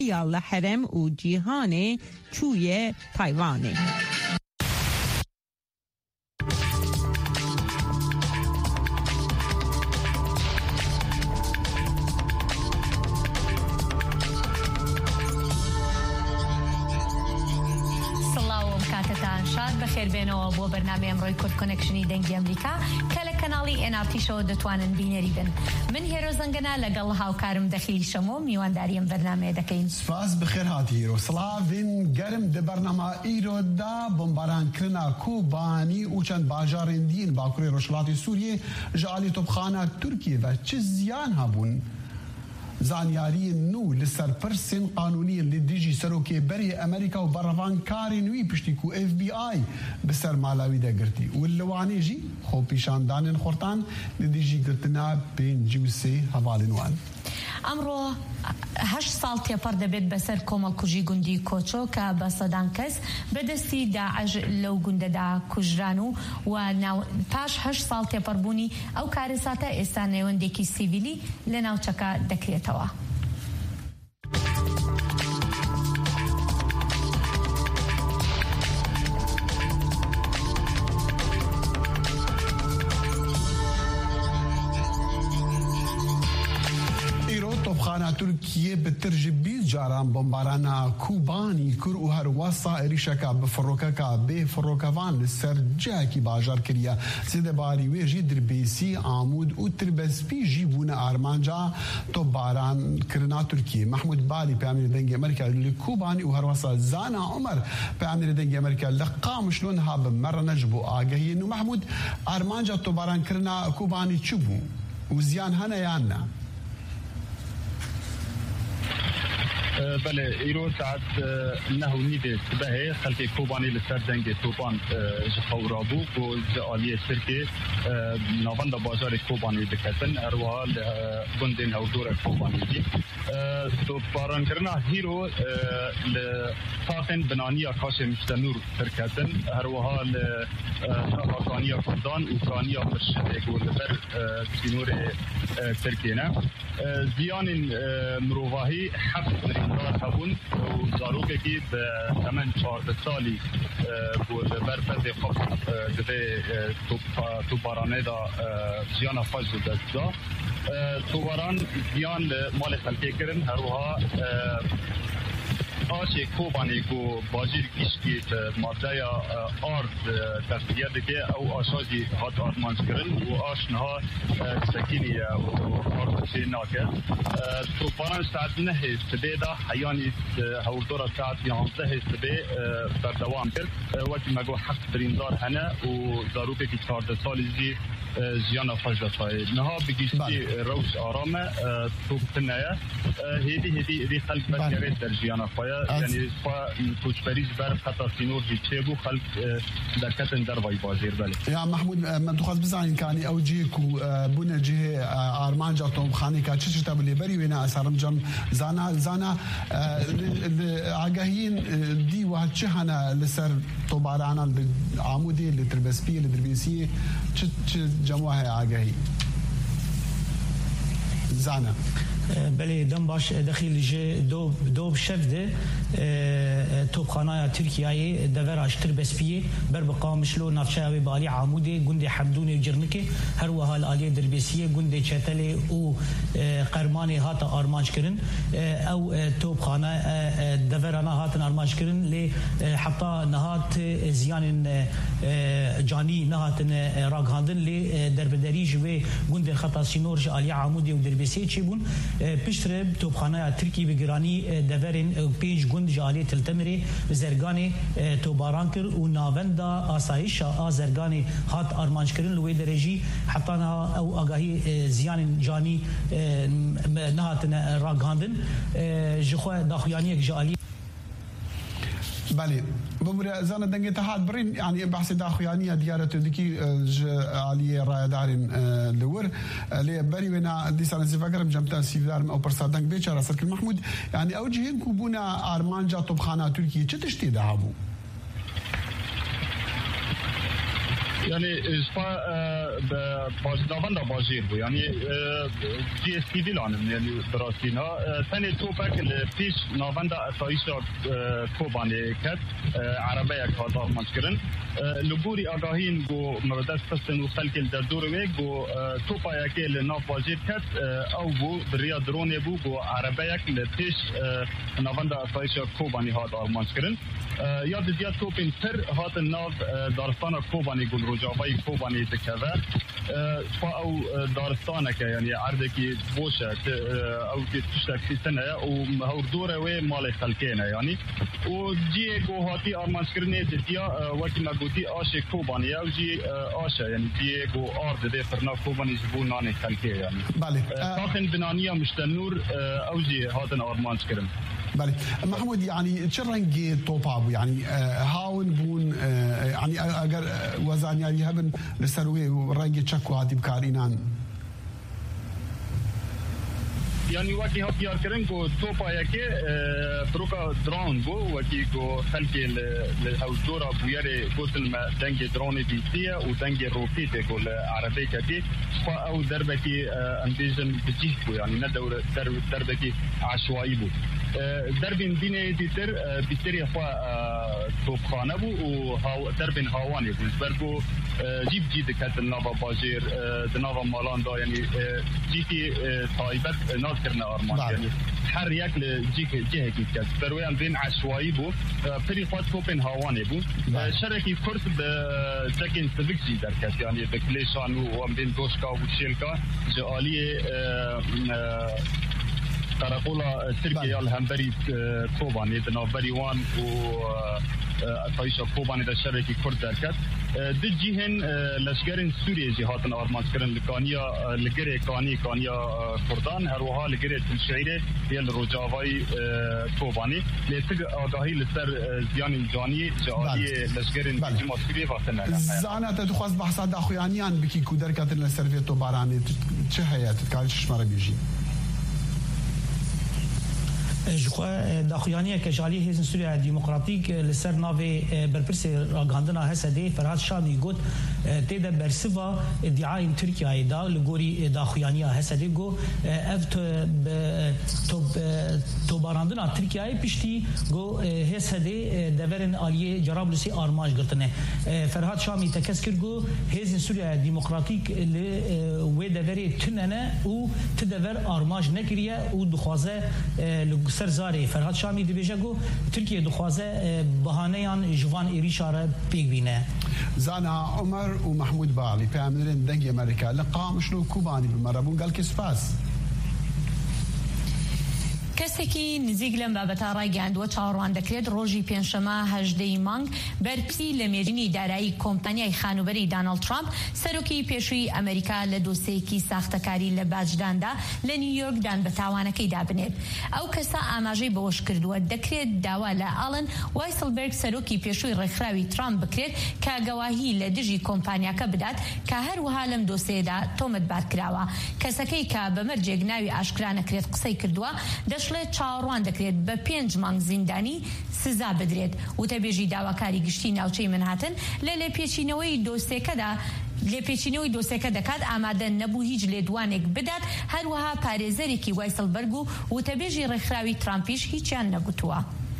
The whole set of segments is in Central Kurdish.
یا حرم و جیهان چوی تایوانه. بخیر بینەوە بۆ بەرنامە ئەمڕۆی کورد کۆنێکشنی دەنگی ئەمریکا کە لە کەناڵی NRT-شەوە دەتوانن بینەری بن. من هێرۆ زەنگەنە لەگەڵ هاوکارم دەخیل شەمۆ میوانداری ئەم بەرنامەیە دەکەین. سپاس بخێر هاتی هێرۆ. سڵاوین گەرم دە بەرنامە ئیرۆدا بۆمبارانکردنا کوبانی و چەند باژارên دین باکوڕی ڕۆژهەڵاتی سووریێ ji alî topxana Tirkiyê ve çi ziyan hebûn? زانیاری نو لسر پرسین قانونی لدیجی سروکی بری امریکا و برفان کاری نوی پشتی کو اف بی آی بسر مالاوی ده گرتی و اللوانی جی خوب پیشاندان خورتان لدیجی گرتنا بین جوسی حوالنوان. ئەمڕۆ 8 ساڵ تێپەڕ دەبێت بەسەر کۆمەڵکوژی گوندی کۆچۆ کە بە سەدان کەس بەدەستی داعش لەو گوندەدا کوژران و پاش 8 ساڵ تێپەڕبوونی ئەو کارەساتە ئێستا نەیوەندێکی سیڤیلی لە ناوچەکە دەکرێتەوە. ترکیه به ترج 20 جاران بمبارانا کوبانی کر و هر واسا ایریشکا به فروکا به فروکوان لسر جاکی باجار کریا سید باری ویجی دربیسی آمود و تربسپی جیبون آرمانجا تو باران کرنا ترکیه. محمود بالی پیامیر دنگ امریکا لکوبانی و هر واسا زانا عمر پیامیر دنگ امریکا لقام شلون ها بمر نجبو آگهی نو محمود آرمانجا تو باران کرنا کوبانی چبو و زیان هنه یاننا. بله ایرو ساعت نه و نیده سبه خلق کوبانی لسر دنگ توپان جخورابو و جعالی سرکه نواند بازار کوبانی دکتن اروها گندین او دور کوبانی دی تو باران کرنا هیرو لطاقن بنانی اکاش مشتنور ترکتن اروها لطاقانی کردان اوکرانی فرشده گول بر سینور ترکیه زیان مروواهی حفظ هبون و زاروکه که به ثمن 14 سالی بود برفض خب دفعه تو بارانه دا زیان فجر دست دا تو باران زیان مال خلقه کرن هروها آش کوبانی کو باجیر کشکی ماده یا آرد تفکیه دکه او آشازی هات آرمانج کرن و آشنها سکینی و آردشی ناکر تو پاران ساعت نه سبه دا حیانی هوردورا ساعت 11 سبه بردوام کرد وقتی مگو حق بریندار هنه و زاروکه که 14 سالی زی زیان فجرتای نها بگیشتی روش آرامه تو بتنه هیدی خلق بسیاره در زیان فایا یعنی فا کوچبریز بر خطا سینور هیچه بو خلق درکتن در وای بازیر بله. یا محمود من تو خواست بزنین کانی او جی کو بونه جه آرمان جاتون خانی که چه تبلی بری وینا اسرم جم زانا آگاهین دی و چه هنه لسر تو بارانا عمودی لتربسپی لدربیسی چه جمعه آگاهی زانا بله دم باش دخیل جه دو شفده توبخانه ترکیه دور اشتر بسپیه بر بقامشلو نفشه بالی عموده گنده حمدون جرنکه هر وحال آلی دربسیه گنده چتله او قرمانی هات آرمانج کرن او توبخانه دورانه هاتن آرمانج کرن لی حتی نهات زیان جانی نهاتن راگهاندن لی دربدری جوه گنده خطا سینور آلی عموده و دربسیه چی بون پشتر توبخانه ترکی بگرانی دورین پیج گند جالی تلتمری زرگانی توباران کر و ناوندا آسایش زرگانی هات آرمانج کرن لوی درجی حتی او آگاهی زیان جانی نهاتن راگاندن جخوا داخیانی جالی بله بمر زان دنگ اتحاد برين يعني بحث داخليانيه ديارته ديكي علي راي دارين لور لي بري ونا دي سنه فكرم جمتا سيفدار او برصادنك بيچارا سرك محمود يعني اوجهين كوبونا ارمانجا طبخانه تركيا تشتي دهابو يعني نافندا باجير بو يعني جي اس تي فيلان يعني براسينا ثاني توبك البيش نافندا اسايشا كوباني كات عربيه كادار مشكرن لبوري اغاهين بو مبدأ فستن وخلق الدردور ويك بو توبا يكي لناف باجير كات او بو بريا دروني بو عربيه البيش نافندا اسايشا كوباني هادار مشكرن یاد زیاد توپین تر هات الناف دارستان کوبانی گل رجاوی کوبانی دکوه او دارستانه که یعنی عرضه کی بوشه او کی تشتک سنه او مهور دوره و مال خلکینه یعنی و جی گو هاتی آرمانس کرنه دیا وقتی مگوتی آش کوبانی او جی آشه یعنی جی گو آرد ده فرنا کوبانی زبون نان خلکی یعنی بله ساخن بنانیه مشتنور او جی هاتن آرمانس کرن بله محمود يعني تشرنجي توبابو يعني هاون بون يعني اگر وزن يعني هبن لسروي ورنجي تشكو هادي بكارينان يعني وقتی ها پیار کردن کو توپا یکی بروکا درون بو وقتی کو خلقی لهودورا بویره گوتن ما دنگ درون بیتیه و دنگ روکیته کو عربی کتی خو او دربکی اندیزن بجیه بو يعني ندور دربکی عشوائي بو دربين بين ديتر بيتري خوا توبخانه بو و دربين هاواني بو بربو جيب جيد كات النافا باجير دنافا مالان دا يعني جيكي طايبت ناس كرنا ارمان يعني حر يك لجيك جهه كات بروي ام بين عشوائي بو بري خوا توبين هاواني بو شركي كورس بتكن سبك جي دركات يعني بكليشان وام بين دوشكا وشيلكا جاليه تراقولا تركيا الهمبري كوباني دنافبري وان و اسايشا كوباني دا شركي كرد دركت دجيهن لشكرين سوريا جهاتن ارمانسكرن لكانيا لجري كانيا كردان هروها لجري الشعيره ديال رجاوي كوباني لتق اغاهي لسر زيان الجاني جالي لشكرين جماعه سوريا وطننا زعنا تدخواز بحث داخويانيان بكي كودركات لسرفيتو باراني تشهيات تكالش شمره بيجي جخوا داخویانی که جالی هزن سوریا دموکراتیک لسر ناوی برپرس راگاندنا هسده فرهاد شامی گوت تیده برسوا ادعای ترکیه دا لگوری داخویانی هسده گو اف تو باراندنا ترکیه پشتی گو هسده دورن آلیه جرابلسی آرماج گرتنه فرهاد شامی تکس کرد گو هزن سوریا دموکراتیک و دوری تننه و تدور آرماج نکریه و دخوازه سرزاری فرهاد شامی دبیجه گو ترکیه دخوازه بهانه‌یان جوان ایریشاره پیگ بینه زانا عمر ومحمود باعلي في عملين دنجي امريكا لقاء مشلو كوباني بالمربون قال كسفاس کەسێکی نزیک لەم بابەتە ڕایگەاندووە چاوەڕوان دەکرێت ڕۆژی پێنجشەمە 18 مانگ بەرپرسی لە مێژینی دارایی کۆمپانیای خانوبەری دانالد ترامپ سەرۆکی پێشووی ئەمریکا لە دۆسەیەکی ساختەکاری لە باجداندا لە نیویۆرکدان بە تاوانەکەی دابنێت ئەو کەسە ئاماژەی بەوەش کردووە دەکرێت داوا لە ئالن وایسلبرگ سەرۆکی پێشووی ڕێکخراوی ترامپ بکرێت کە گەواهی لە دژی کۆمپانیاکە بدات کە هەروەها لەم دۆسەیەدا تۆمەتبار کراوە کەسەکەی کە بەمەرجێک ناوی ئاشکرا نەکرێت قسەی کردووە دەشڵێت چاوەڕوان دەکرێت بە 5 مانگ زیندانی سزا بدرێت وتەبێژی داواکاری گشتی ناوچەی منهاتن لە لێپێچینەوەی دۆسێکە دەکات ئامادە نەبوو هیچ لێدوانێک بدات هەروەها پارێزەرێکی وایسلبەرگ و وتەبێژی ڕێکخراوی ترامپیش هیچیان نەگوتووە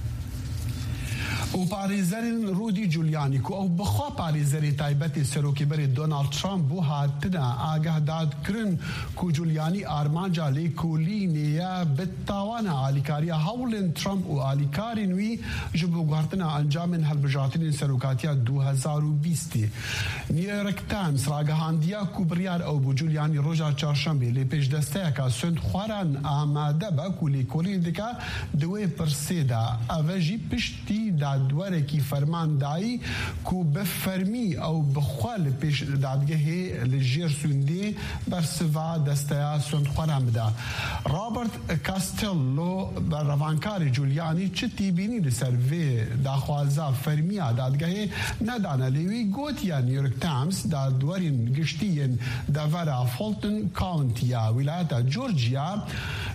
و پارێزەرین رودی جولیانی کو ئەو بخوا پارێزەری تایبەتی سەرۆکیبەری دۆناڵد ترامپ بۆ هاتنە ئاگادارکردن کو جولیانی ئارمانجا لێ کۆلینەیە بتاوانە ئالیکاریە هەوڵێن ترامپ و ئالیکاری نوی ji بۆ گواردنە ئەنجامên هەڵبژارتنên سەرۆکاتیە 2020 نیویۆرک تایمز ڕاگەهاندیە کو بڕیار ئەو بۆ جولیانی ڕۆژا چارشەمبێ لێ پێشدەستەیەکە سوێند خواران ئامادە بە کو لێکۆڵین دکا دوێ پرسێدا ئەvە ژی پشتی دادوەرێکی فەرماندایی کو بفەرمی ئەو بخوا لە پێش دادگەهێ لە ژێر سوێندێ بەرسڤا دەستەیە سوێندخواران بدا رابرت کاستێلۆ ڕەوانکاری جولیانی چتی بینی لەسەر vê daxwaza fermiya dadgehê nedane lê wî gotiya New York Times dadwerên giştiyên devera Fulton Countyya wilayeta Georgia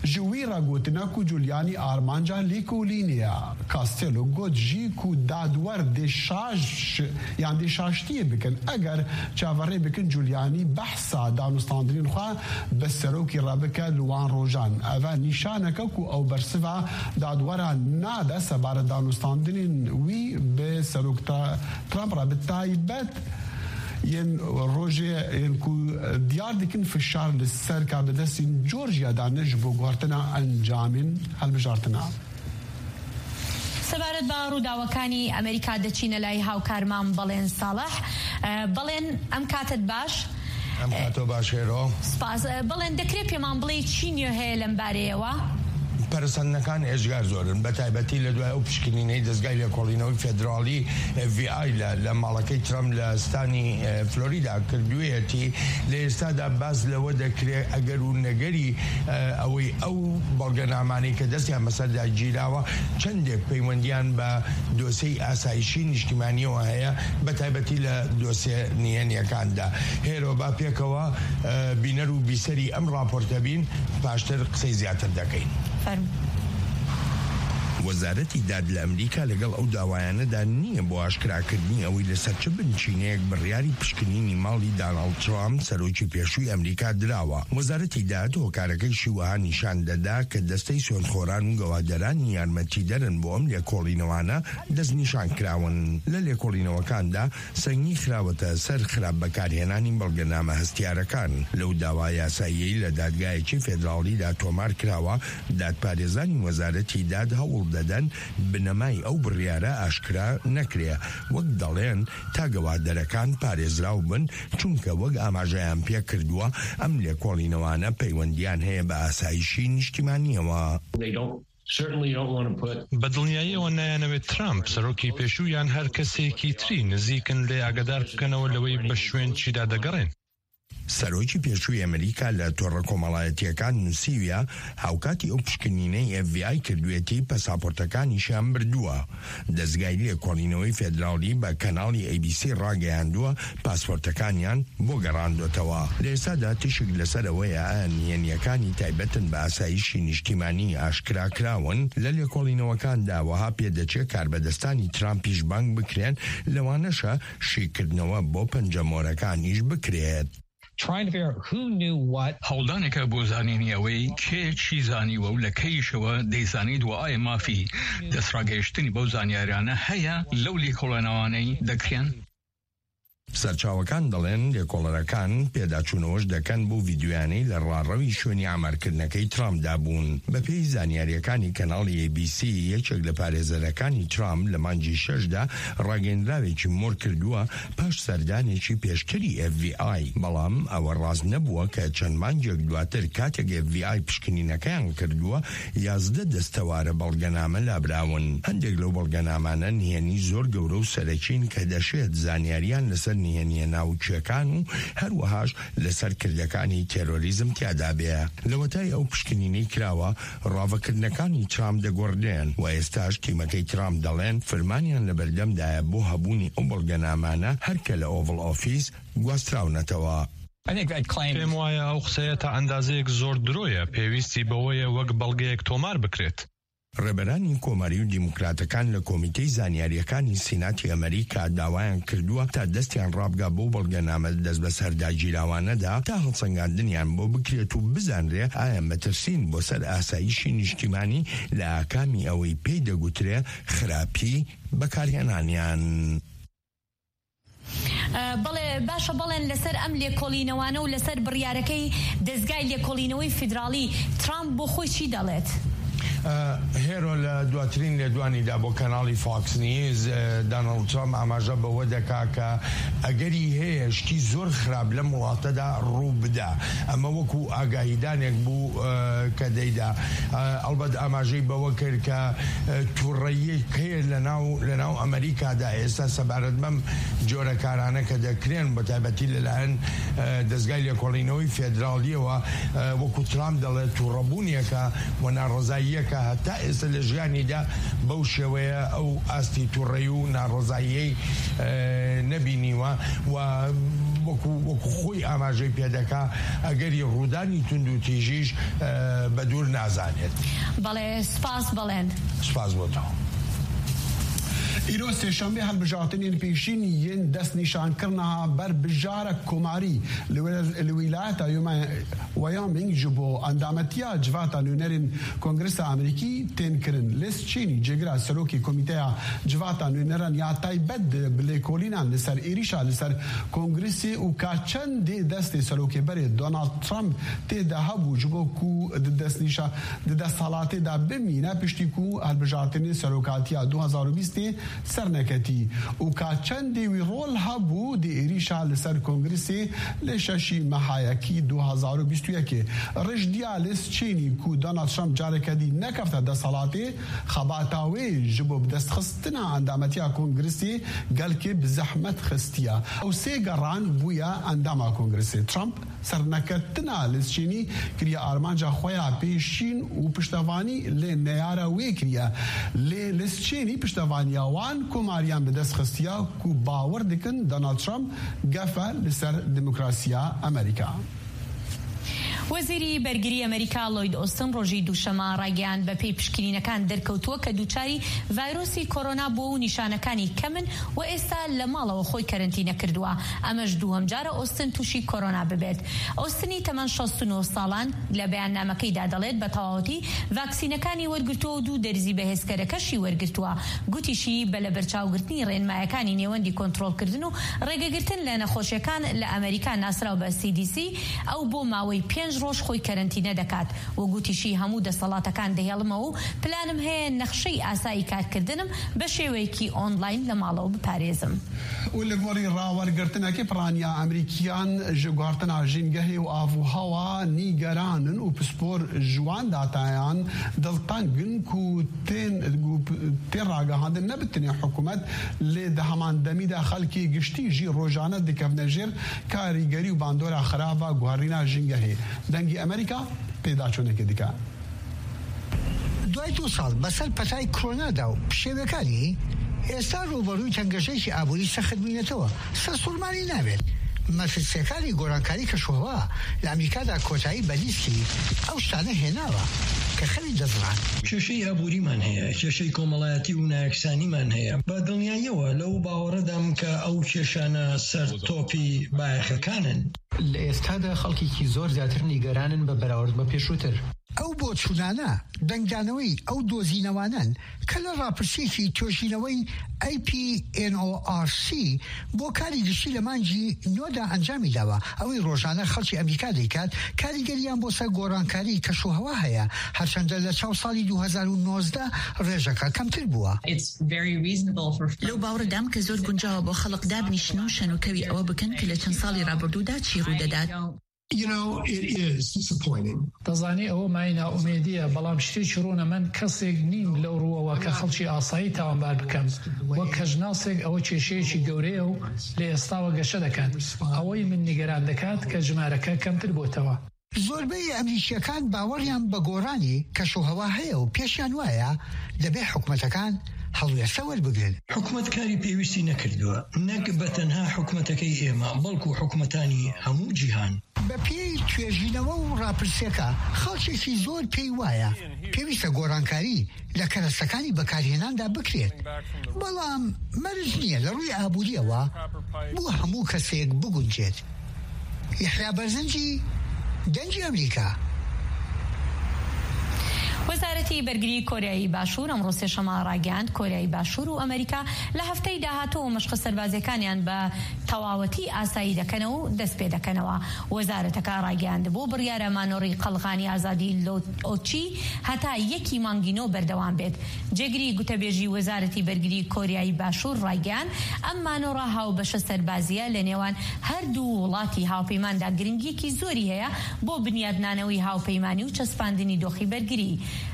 جويرا قوتناكو جولياني آرمانجا ليكولينيا كاستيلو قوت جيكو دادور ديشاج يعني ديشاجتي بكن اگر چاوري بكن جولياني بحثا دانستاندرين خوا بسروكي رابكا لوان روجان اوا نشانكو او برسفا دادورا نادا سبار دانستاندرين وي بسروكتا ترامب رابطايبت ين روجي ينكو ديار ديكن في الشهر للسركة بدسين جورجيا دا نجبو غورتنا انجامين هالبجارتنا سەبارەت بە ڕووداوەکانی ئەمریکا دەچینە لای هاوکارمان بەڵێن ساڵح بەڵێن ئەم کاتت باش ئەم کاتۆ باش هێرۆ سپاس بەڵێن دەکرێت پێمان بڵێ چی نوێ هەیە لەم بارەیەوە پەرسەندنەکان ئێژگار زۆرن بە تایبەتی لە دوای ئەو پشکنینەی دەستگای لێکۆڵینەوەی فێدراڵی FBI لە ماڵەکەی ترامپ لە ستانی فلۆریدا کردوویەتی لە ئێستادا باس لەوە دەکرێت ئەگەر و نەگەری ئەوەی ئەو بەڵگەنامانەی کە دەستیان بەسەردا گیراوە چەندێک پەیوەندیان بە دۆسەی ئاسایشی نیشتیمانیەوە هەیە بە تایبەتی لە دۆسێ نهێنیەکاندا هێرۆ با پێکەوە بینەر و بیسەری ئەم راپۆرتە بین پاشتر قسەی زیاتر دەکەین. وەزارەتی داد لە ئەمریکا لەگەڵ ئەو داوایانەدا نییە بۆ ئاشکراکردنی ئەوەی لەسەر چ بنچینەیەک بڕیاری پشکنینی ماڵی داناڵد ترامپ سەرۆکی پێشووی ئەمریکا دراوە. وەزارەتی داد هۆکارەکەیشی وەها نیشان دەدا کە دەستەی سۆنخۆران و گەوادەرانی یارمەتیدەرن بۆ ئەم لێکۆڵینەوانە دەستنیشان کراون. لە لێکۆڵینەوەکاندا سەنگی خراوەتە سەر خراپ بەکارهێنانی بەڵگەنامە هەستیارەکان. لەو داوا یاساییەی لە دادگایەکی فێدراڵیدا تۆمار کراوە دادپارێزانی وەزارەتی داد هەوڵ دەدەن بنەمای ئەو بڕیارە ئاشکرا نەکرێ وەک دەڵێن تا گەوادەرەکان پارێزراو بن چونکە وەک ئاماژەیان پێ کردووە ئەم لێکۆڵینەوانە پەیوەندیان هەیە بە ئاسایشی نیشتیمانیەوە. بەدڵنیاییەوە نایانەوێت ترامپ سەرۆکی پێشوویان هەر کەسێکی تری نزیکن لێ ئاگادار بکەنەوە لەوەی بە شوێن چیدا دەگەڕێن. سەرۆکی پێشووی ئەمریکا لە تۆڕە کۆمەڵایەتیەکان نووسیویە هاوکاتی ئەو پشکنینەی FBI کردوێتی پەساپۆرتەکانیشیان بردووە. دەستگای لێکۆڵینەوەی فێدراڵی بە کەناڵی ABC ڕاگەیاندووە پاسپۆرتەکانیان بۆ گەڕاندوێتەوە. لە ئێستادا تشک لەسەرەوەیە نهێنیەکانی تایبەتن بە ئاسایشی نیشتیمانی ئاشکرا کراون لە لێکۆڵینەوەکاندا وەها پێدەچێت کاربەدەستانی ترامپیش بانگ بکرێن لەوانەشە شیکردنەوە بۆ پەنجەمۆرەکانیش بکرێت. هەوڵدانێکە بۆ زانینی ئەوەی کێ چی زانیوە و لە کەیشەوە دەیزانیت و ئایا مافی دەستڕاگەیشتنی بەو زانیاریانە هەیە لەو لێکۆڵێنەوانەی دەکرێن؟ سەرچاوەکان دەڵێن لێکۆڵەرەکان پێداچوونەوەش دەکەن بۆ ڤیدیۆیانەی لە ڕاڕەوی شوێنی ئامارکردنەکەی ترامپدا بوون. بەپێی زانیاریەکانی کەناڵی ABC یەکێک لە پارێزەرەکانی ترامپ لە مانگی 6دا ڕاگەیەندراوێکی مۆر کردووە پاش سەردانێکی پێشتری FBI. بەڵام ئەوە ڕاست نەبووە کە چەند مانگێک دواتر کاتێک FBI پشکنینەکەیان کردووە 11 دەستەوارە بەڵگەنامە لابراون. هەندێک لەو بەڵگەنامانە نهێنی زۆر گەورە و سەرەکین کە دەشێت زانیاریان لەسەر نهێنیە ناوچیەکان و هەروەهاش لەسەر کردەکانی تێرۆریزم تیادا بێ. لەوەتای ئەو پشکنینەی کراوە ڕاوەکردنەکانی ترامپ دەگۆڕدێن و ئێستاش تیمەکەی ترامپ دەڵێن فرمانیان لە بەردەمدایە بۆ هەبوونی ئەو بەڵگەنامانە هەرکە لە ئۆڤڵ ئۆفیس گواستراونەتەوە. پێم وایە ئەو قسەیە تا ئەندازەیەک زۆر درۆیە پێویستی بەوەیە وەک بەڵگەیەک تۆمار بکرێت. ڕێبەرانی کۆماری و دیموکراتەکان لە کۆمیتەی زانیاریەکانی سیناتی ئەمریکا داوایان کردووە تا دەستیان ڕابگا بۆ بەڵگەنامە دەست بە سەرداگیراوانەدا تا هەڵسەنگاندنیان بۆ بکرێت و بزانرێ ئایا مەترسین بۆ سەر ئاسایشی نیشتیمانی لە ئاکامی ئەوەی پێی دەگوترێ خراپی بەکارهێنانیان. بەڵێ باشە بەڵێن لەسەر ئەم لێکۆڵینەوانە و لەسەر بڕیارەکەی دەستگای لێکۆڵینەوەی فیدراڵی ترامپ بۆ خۆی چی دەڵێت؟ هێرۆ لە دواترین لێدوانیدا بۆ کەناڵی فاکس نیوز داناڵد ترامپ ئاماژە بەوە دەکا کە ئەگەری هەیە شتی زۆر خراپ لە وڵاتەدا ڕوو بدا. ئەمە وەکو ئاگاهیدانێک بوو کە دەیدا. ئەڵبەت ئاماژەی بەوە کرد کە تووڕەیەک هەیە لەناو ئەمریکادا ئێستا سەبارەت بەم جۆرە کارانە کە دەکرێن بە تایبەتی لەلایەن دەستگای لێکۆڵینەوەی فێدراڵیەوە وەکو ترامپ دەڵێت تووڕەبوونیەکە و ناڕۆزاییەکە هەتا ئێستا لە ژیانیدا بەو شێوەیە ئەو ئاستی تووڕەی و ناڕۆزاییەی نەبینیوە و وەکو خۆی ئاماژەی پێدەکا ئەگەری ڕوودانی تونند و تیژیش بە دوور نازانێت. بەڵێ سپاس بەڵێن. سپاس بۆ تۆ. ئیرۆ سێشەمبێ هەڵبژارتنین پێشینی یەن دەست نیشانکردنها بەر بژارە کۆماری لە ویلایەتە وەیامینگ ji bo endametiya civata nûnerên Kongresa Amerîkî tênkirin. Lês Çînî cêgira serokê Komîteya Civata Nûneran ya taybet bi lêkolînan li ser êrişa li ser Kongresê û ka çendê destê serokêberê Donald Trump tê de hebû ji bo ku di desthilatê de bimîne piştî ku hilbijartinê serokatiya 2020 سەرنەکەتی و کاچەندی وی ڕۆل هەبوو دی ئێریشا لەسەر کۆنگرسی لە شەشی مەهایەکی 2021 ڕژدیا لەس چینی کو دۆنالد ترامپ جارێکەدی نەکەفتە دەسەڵاتێ خەباتاوێ ji bo destxistina endametiya kongresê gelkê bi zehmet xistiya ew sê geran bûye endama kongresê. Trump sernekettina Liz Cheney kiriye armanca xwe ya pêşîn û piştevanî lê neyara wê kiriye. Lê Liz Cheney piştevaniya wan komariyan bi dest xistiya ku bawer dikin Donald Trump gefe li ser demokrasiya Amerîka. وەزیری بەرگری ئەمریکا لۆید ئۆستن ڕۆژی دووشەمە ڕایگەیاند بە پێی پشکنینەکان دەرکەوتووە کە دووچاری ڤایرۆسی کۆرۆنا بووە و نیشانەکانی کەمن و ئێستا لە ماڵەوە خۆی کەرنتینە کردووە. ئەمەش دووهەم جارە ئۆستن تووشی کۆرۆنا ببێت. ئۆستنی تەمەن 69 ساڵان لە بەیاننامەکەیدا دەڵێت بە تەواوەتی ڤاکسینەکانی وەرگرتووە و دوو دەرزی بەهێزکەرەکەشی وەرگرتووە. گوتیشی بە لە بەرچاوگرتنی ڕێنمایەکانی نێوەندی کۆنتڕۆڵکردن و ڕێگەگرتن لە نەخۆشیەکان لە ئەمریکا ناسراو بە CDC ئەو بۆ ماوەی 5 ڕۆژ خۆی کەرنتینە دەکات و گوتیشی هەموو دەسەڵاتەکان دەهێڵمەوە و پلانم هەیە نەخشەی ئاسایی کارکردنم بە شێوەیەکی ئۆنلاین لە ماڵەوە بپارێزم. و لە گۆڕی ڕاوەرگرتنەکەی پڕانیا ئەمریکیان ji گواردنا ژینگەهێ و ئاڤوهەوا نیگەرانن و پسپۆر جوان داتایان دڵتەنگن ku tên ragihandin nebitîne hikûmet lê di hemandemî de xelkê giştî jî rojane dikevne jêr karîgerî û bandora xeraba guharîna ژینگەهê. Dengê Amerîka pêdaçûnekê dike. دوای 2 ساڵ بەسەر پەتای کۆرۆنادا و پشێوەکانی ئێستا ڕوبەڕووی تەنگەشەیەکی ئابووری سەخت بووینەتەوە. سەرسوورمانی نابێت. مەترسیەکانی گۆڕانکاری کەشوهەوا لە ئەمریکادا کۆتایی بەلیستی ئەو شتانە هێناوە کە خەڵی دەزڕان. کێشەی ئابووریمان هەیە، کێشەی کۆمەڵایەتی و نایەکسانیمان هەیە. بە دڵنیاییەوە لەو باوەڕەدام کە ئەو کێشانە سەر تۆپی بایەخەکانن. لە ئێستادا خەڵکێکی زۆر زیاتر نیگەرانن بە بەراورد بە پێشووتر. ئەو بۆ چوونانە دەنگدانەوەی ئەو دۆزینەوانن کە لە ڕاپرسیەکی توێژینەوەی APNORC بۆ کاری گشتی لە مانگی نۆدا ئەنجامی داوە. ئەوەی ڕۆژانە خەڵکی ئەمریکا دەیکات کاریگەریان بۆ سەر گۆڕانکاری کەشوهەوا هەیە، هەرچەندە لە چاو ساڵی 2019 ڕێژەکە کەمتر بووە. لەو باوەڕدام کە زۆر گونجاوە بۆ خەڵک دابنیشن و شەنۆکەوی ئەوە بکەن کە لە چەند ساڵی ڕابردوودا چی ڕوودەدات. دەزانی ئەوە مای ناومێدیە، بەڵام شتێکی ڕوونە من کەسێک نیم لەو ڕووەوە کە خەڵکی ئاسایی تاوانبار بکەم. وەک کەژناسێک ئەوە کێشەیەکی گەورەیە و لە ئێستاوە گەشە دەکات. ئەوەی من نیگەران دەکات کە ژمارەکە کەمتر بۆتەوە. زۆربەی ئەمریکیەکان باوەڕیان بە گۆڕانی کەشوهەوا هەیە و پێشیان وایە دەبێ حکومەتەکان هەڵوێستە وەربگرن. حکومەتکاری پێویستی نەکردووە، نەک بە تەنها حکومەتەکەی ئێمە بەڵکو حکومەتانی هەموو جیهان. بە پێی توێژینەوە و ڕاپرسیەکە خەڵکێکی زۆر پێی وایە پێویستە گۆڕانکاری لە کەرەستەکانی بەکارهێناندا بکرێت، بەڵام مەرج نییە لە ڕووی ئابووریەوە بۆ هەموو کەسێک بگونجێت. یحیا بەرزنجی، دەنگی ئەمریکا. وەزارەتی بەرگری کۆریایی باشوور ئەمڕۆ سێشەمە ڕاگەیاند کۆریایی باشوور و ئەمریکا لە هەفتەی داهاتوو مەشقە سەربازیەکانیان بە تەواوەتی ئاسایی دەکەنەوە و دەست پێ دەکەنەوە. وەزارەتەکە ڕاگەیاند بۆ بڕیارە مانۆڕی قەڵغانی ئازادی ئۆچی هەتا 1 مانگینۆ بەردەوام بێت. جێگری گوتەبێژی وەزارەتی بەرگری کۆریایی باشوور ڕاگەیاند ئەم مانۆڕە هاوبەشە سەربازیە لە نێوان هەردوو وڵاتی هاوپەیماندا گرنگیەکی زۆری هەیە بۆ بنیادنانەوەی هاوپەیمانی و چەسپاندنی دۆخی بەرگری.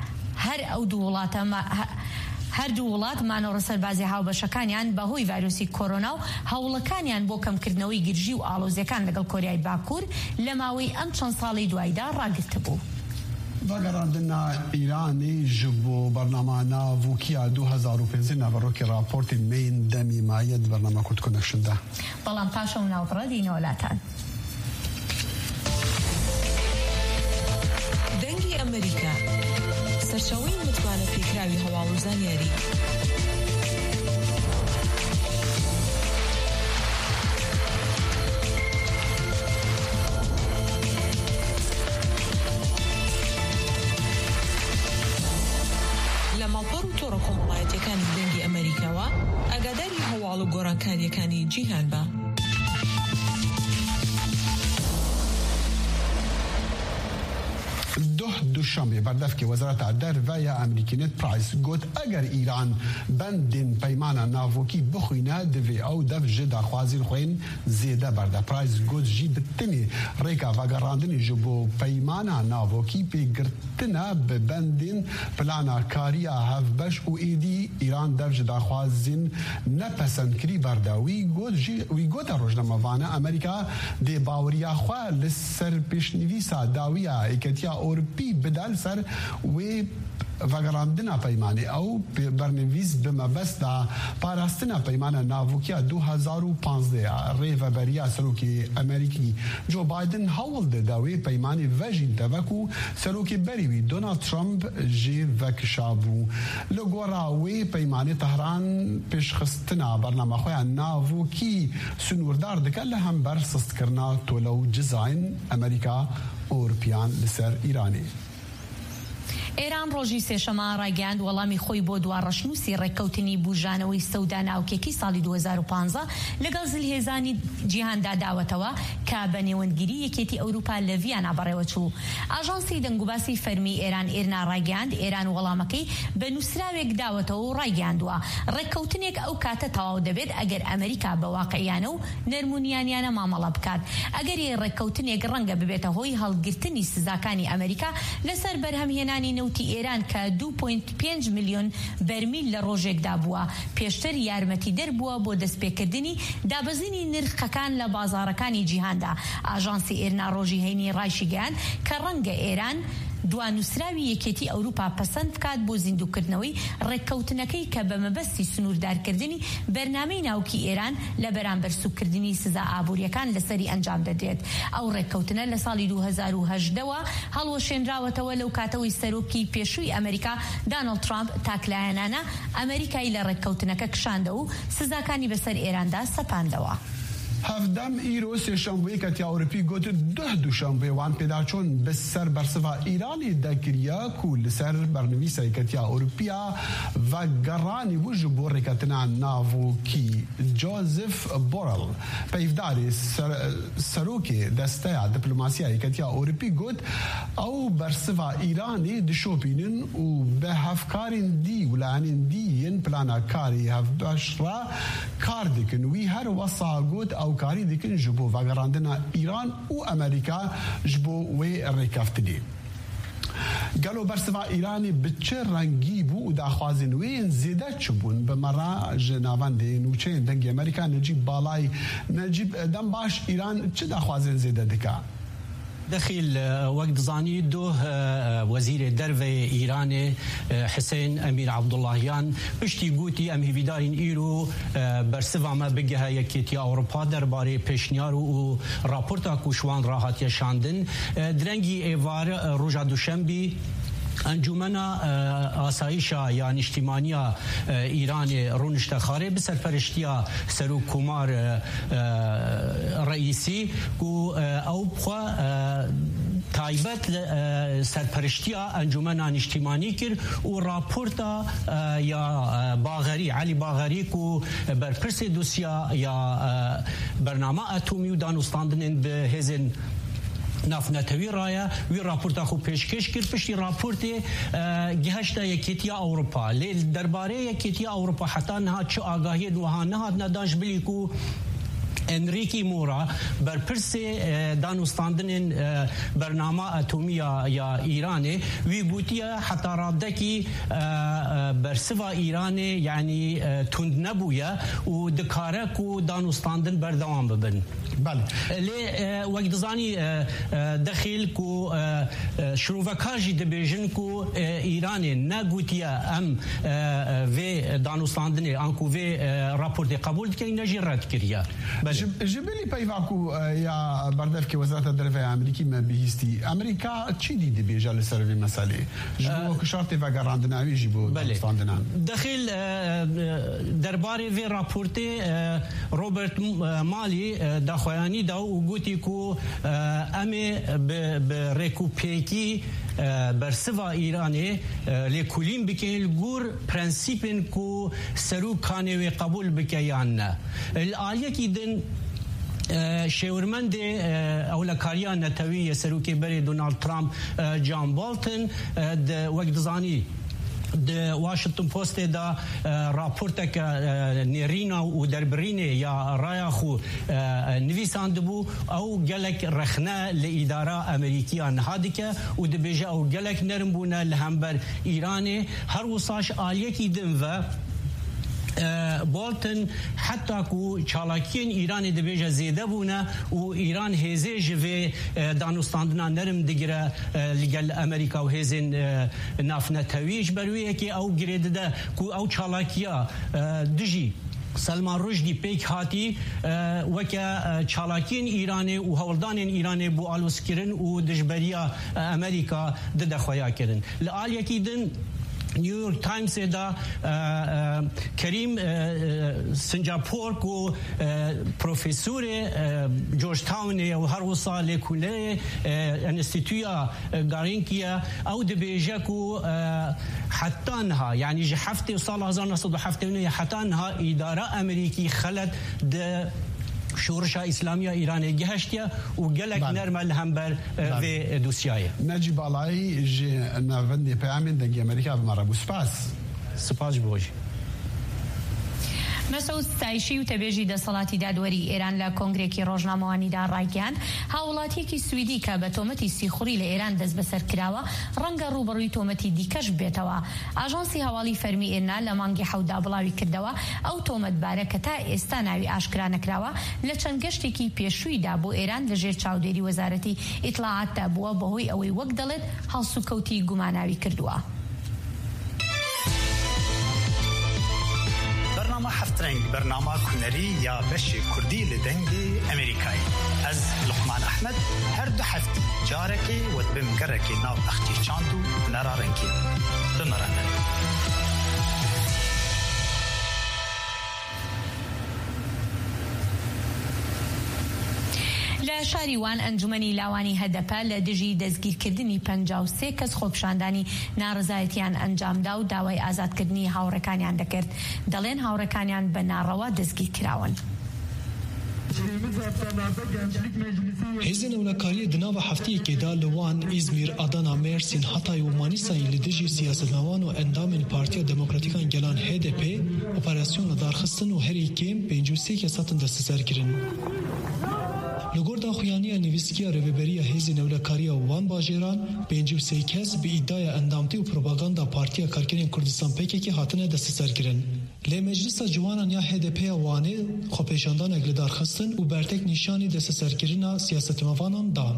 هەردوو وڵات مانۆڕە سەربازی هاوبەشەکانیان بەهۆی ڤایرۆسی کۆرۆنا و هەوڵەکانیان بۆ کەمکردنەوەی گرژی و ئاڵۆزیەکان لەگەڵ کۆریای باکوور لە ماوەی ئەم چەند ساڵی دواییدا ڕاگرتبوو. وگراندنا ایرانی جبو برنامه ناوکیا 2015 نوروکی راپورت مین دمی ماید برنامه کد کنکشن ده بەڵام پاشە و ناوبڕە دینەوە لاتان. دەنگی ئەمریکا سەرچاوەی متمانە پێکراوی هەواڵ و زانیاری. لە ماڵپەڕ و تۆڕە کۆمەڵایەتیەکانی دەنگی ئەمریکاوە ئاگاداری هەواڵ و گۆڕانکاریەکانی جیهان بە. دوشنبه بردف که وزارت درویه امریکی نت پرایس گوت اگر ایران بندین پیمان ناوکی بخوینه دوی او دف جدا خوازین خوین زیده برده پرایس گوت جی بتنی ریکا وگراندنی جبو پیمان ناوکی پی گرتنه ببندین پلانا کاریا هف بش و ایدی ایران دف جدا خوازین نپسند کری برده وی گوت روشنامه‌وانه امریکا دی باوریا خواه لسر پیشنویسا داویه ایکتیا اورپی بدل سر و وگراندنا پیمانه او برنویس بمبستا پاراستنا پیمانه ناوکیا 2015 ریوبریا سروکی امریکی جو بایدن هاول ده داوی پیمانه وجین تبکو سروکی بریوی دونالد ترامپ جی وکشابو لگورا وی پیمانه تهران پیشخستنا برنامه خواه ناوکی سنوردار دکل هم برسست کرنا تولو جزاین امریکا اورپیان لسر ایرانی. ئێران ڕۆژی سێشەمە ڕایگەاند وەڵامی خۆی بۆ دوارڕەشنووسی ڕێککەوتنی بوژانەوەی سەودا ناوکێکی ساڵی 2015 لەگەڵ زلهێزانی جیهاندا داوەتەوە کە بە نێوەندگیری یەکێتی ئەوروپا لە ڤیانە بەڕێوە چوو. ئاژانسی دەنگوباسی فەرمی ئێران ئێرنا ڕایگەاند ئێران وەڵامەکەی بە نووسراوێک داوەتەوە و ڕایگەاندووە ڕێککەوتنێک ئەو کاتە تەواو دەبێت ئەگەر ئەمریکا بە واقعیانە و نەرمونیانیانە مامەڵە بکات. ئەگەر ڕێککەوتنێک ڕەنگە ببێتە هۆی هەڵگرتنی سزاکانی ئەمریکا لەسەر بەرهەمهێنانی نەوتی ئێران کە 2.5 ملیۆن بەرمیل لە ڕۆژێکدا بووە پێشتر یارمەتی دەربووە بۆ دەستپێکردنی دابەزینی نرخەکان لە بازاڕەکانی جیهاندا. ئاژانسی ئێرنا ڕۆژی هەینی ڕایشی گەیاند کە ڕەنگە ئێران دوانووسراوی یەکێتی ئەوروپا پەسەند بکات بۆ زیندووکردنەوەی ڕێککەوتنەکەی کە بە مەبەستی سنووردارکردنی بەرنامەی ناوکی ئێران لە بەرامبەر سوکردنی سزا ئابوووریەکان لەسەری ئەنجام دەدرێت. ئەو ڕێککەوتنە لە ساڵی 2018ەوە هەڵوەشێنراوەتەوە لەو کاتەوەی سەرۆکی پێشووی ئەمریکا دانەڵد ترامپ تاکلایەنانە ئەمریکای لە ڕێککەوتنەکە کشاندەوە و سزاکانی بەسەر ئێراندا سەپاندەوە. هفدم ایرو سێشەمبووی کەتیا ئەوروپی گوت دوشەمبێ وان پێداچۆن بەسەر بەرسەڤا ئیرانی دەکریا و لەسەر بەرنویسە کەتیا ئەوروپیا و گەڕانی بوو ji بۆ ڕێکەتنا ناوۆکی جۆزف بۆرەڵ پەیڤداری سەرۆکێ دەستەیە دیپلۆماسیە یەکەتیا ئەوروپی گوت ئەو بەرسەڤا ئیرانی دشۆپینن و بە هەفکارین دی وڵایانین دیین پلانە کاری هەفبەشڕا کار dikin wî her wesa got ewkarî dikin ji bo vegerandina Îran û Amerîka ji bo wê rêkeftinê. Gelo bersiva Îranê bi çi rengî bû û daxwazên wê yên zêde çibûn bi mera ji navendê nûçeyên dengê Amerîka Necîb Balay Necîb dem baş Îran çi daxwazên zêde dike? دخيل وقت زاني دوه وزير الدرفة إيران حسين أمير عبد اللهيان بشتي قوتي أم هيفيدارين إيرو برسفا ما بقها يكيتي أوروبا درباري بيشنيار و رابورتا كوشوان راحت يشاندن درنگي إيوار روجا دوشنبي انجمنا آسایشا یا اجتماعی ایران رونشت خاره به سرپرشتیا سرو کمار رئیسی و او بخوا تایبت سرپرشتیا انجمنا اجتماعی کر و راپورتا یا باغری علی باغری کو برپرس دوسیا یا برنامه اتمی و دانستاندن به هزن نافنتوی رایا وی راپورتا خو پیشکش کرد پشتی راپورتی گهشتا یکیتیا اروپا لیل درباره یکیتیا اروپا حتی نه چه آگاهی دوها نه ندانش بلی کو انریکی مورا بر پرس دانستاندن برنامه اتمیه یا ایرانه وی گوتیا حتی رادکی بر سوا ایرانه یعنی تند نبویا و دکاره کو دانستاندن بردوام ببن. بله. لی وقت زانی دخیل کو شروعکاجی دبیجن کو ایرانه نگوتیا ام و دانستاندن آنکو و راپورت قبول دکن نجی رد کریا. جبلی پیواکو یا بردف که وزارت الدفاع امریکی ما بهیستی امریکا چی دیدی بیجا لسروی مسئله جبو کشارت و گراندناوی جبو دانستاندنان دخل درباره و راپورت روبرت مالی دخوایانی دا و گوتی کو امی به ریکوپیکی برسوا ایرانی لکولیم بکن الگور پرنسیپن کو سرو کانوی قبول بکیان نه الآلیه کی دن شاورمند اولکاریان نتوی سروکی بری دونالد ترامپ جان بالتن وقت زانی د واشنطن پوست دا راپورت که نیرینا و دربرینه یا رایا خو نویساند بو او گلک رخنه لاداره امریکیان هادی که و د بیجه او گلک نرم بونه لهمبر ایرانه هر وصاش آلیه کی دن و بالتن حتی کو چالاکین ایران دبیجه زیده بونه و ایران هزه جوه دانستاندنا نرم دگره لگل امریکا و هزین نافنتویش برویه که او گریده ده کو او چالاکیا دجی سلمان رشدی پیک هاتی وکا چالاکین ایرانی و هولدان ایرانی بو آلوس کرن و دجبریا امریکا ده خویا کرن لآل یکی دن نیویورک تایمز دا کریم سنگاپور کو پروفیسور جورج تاون و هر وصال کله انستیتویا گارینکیا او دبیجه کو حتی انها یعنی هفته سال 1979 حتی انها اداره امریکی خلد د شورش اسلامی ایران گهشتیا و گلک نرمال هم بر و دوسیای نجیب علایی جی نوندی پیامین دنگی امریکا بمرا سپاس بوش مسعود ستایشی و تبیجی دەسەڵاتی دادوەری ئێران لە کۆنگرێکی ڕۆژنامەوانیدا ڕایگەیاند هاوڵاتیەکی سویدی کە بە تۆمەتی سیخوڕی لە ئێران دەست بەسەر کراوە ڕەنگە ڕوبەڕووی تۆمەتی دیکەش بێتەوە. ئاژانسی هەواڵی فەرمی ئێرنا لە مانگی حەوتدا بڵاوی کردەوە ئەو تۆمەتبارە کە تا ئێستا ناوی ئاشکرا نەکراوە لە چەند گەشتێکی پێشوویدا بۆ ئێران لەژێر چاودێری وەزارەتی ئیتلاعاتدا بووە بەهۆی ئەوەی وەک دەڵێت هەڵسوکەوتی گوماناوی کردووە. هفترنگ برنامه کنری یا بشی کردی لدنگی امریکایی از لقمان احمد هر دو هفته جارکی و بمگرکی ناو اختی چاندو نرارنگی بمرانه لە شاریوان ئەنجومەنی لاوانی هەدەپە لە دژی دەستگیرکردنی 53 کەس خۆپشاندانی ناڕزایەتیان ئەنجامدا و داوای ئازادکردنی هاوڕەکانیان دەکرد. دەڵێن هاوڕەکانیان بە ناڕەوا دەستگیر کراون. هێزن ئەولەکاریە دناوە هەفتەیەکێدا لەوان ئیزمیر ئادانا مێرسین هەتای و مانیسایی لە دژی سیاسەتمەوان و ئەندامên Partiya Demokratîkan Gelan HDP operasyona darxistin û herî kêm 53 kes hatin desteserkirin. Li gorda xuyaniya nivîskiya rêveberiya hêzên ewlekariya wan bajêran 53 kes bi îdaya endamtî û propaganda Partiya Karkerên Kurdistan PKK hatine desteserkirin. Lê Meclisa Ciwanan ya HDPya Wanê xwepêşandanek li darxistin û bertek nîşanî desteserkirina siyasetmevanan dan.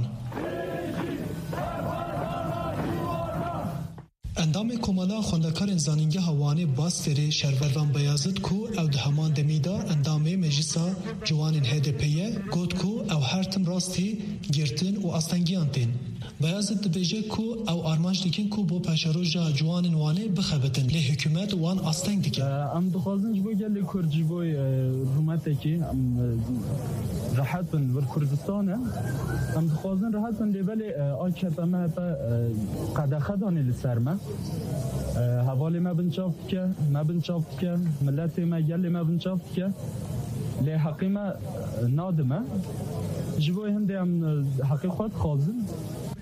Endamê Komala xwendekarên zanîngeha Wanê Basterê Şervervan Beyazıt ku ew di heman demî da endamê Meclisa Ciwanên HDP'ye got ku ew her tim rastî girtin û astengiyan tên. Beyazıt dibêje ku ew armanc dikin ku bo peşeroja ciwanên Wanê bixebitin lê hikûmet wan asteng dike. Em dixwazin ji bo gelê Kurd ji bo rûmetekê rahat bin vir Kurdistanê em dixwazin rahat bin lêbelê AKP MHP qedexe danê li ser me hevalê me binçav dike me binçav dike milletê me gelê me binçav dike lê heqê me nadime ji bo hindê em heqê xwe dixwazin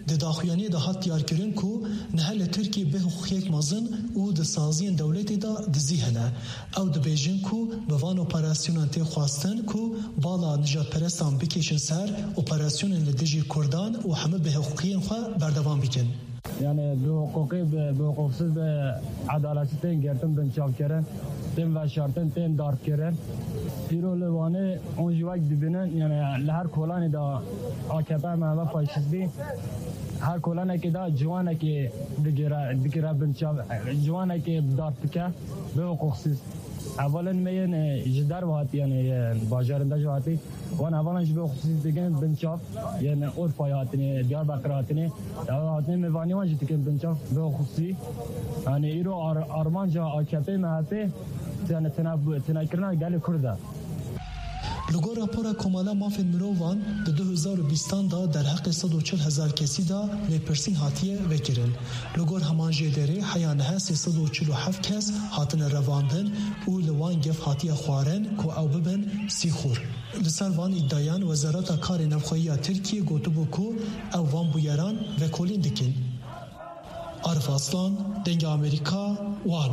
د داخویانی د هات دیار کرن کو نه له ترکیه به حقوق مازن او د سازین دولت دا د ذهنه او د بیژن کو به وان اپراسیون ته خواستن کو بالا نجات پرستان بکشن سر اپراسیون لدجی کردان و همه به حقوقی خو بردوام بکن. یعنی به حقوقی به حقوقسز به عدالتی تن گرتن بنچاو کردن تن و شرطن تن دارت کردن پیرو لوانه اونجی وقت ببینن یعنی لهر کلانی دا آکبه مهوه فاشیستی هر کلانه که دا جوانه که بگیره بنچاو جوانه که دارت بکه به حقوقسز اولا میان جدار واتی یعنی باجارنده جواتی وان اولا جبه خصوصی دیگه بنچاف یعنی عرف هاتنی دیار بکراتنی هاتنی میوانی وان جتی که بنچاف به خصوصی یعنی ایرو آرمان جا آکپی مهپی یعنی تناکرنا گل کرده لگو راپورا کمالا مافین مروان در 2020 دا در حق 140,000 کسی دا لپرسین هاتیه وکرن. لگو همان جدره حیانه 347 کس هاتن رواندن و لوان گف هاتیه خوارن که او ببن سیخور. لسر وان ادایان وزارت کار نفخویی ترکیه گوتو بو که او وان بویران و کولین دکن. عارف اصلان دنگ امریکا وان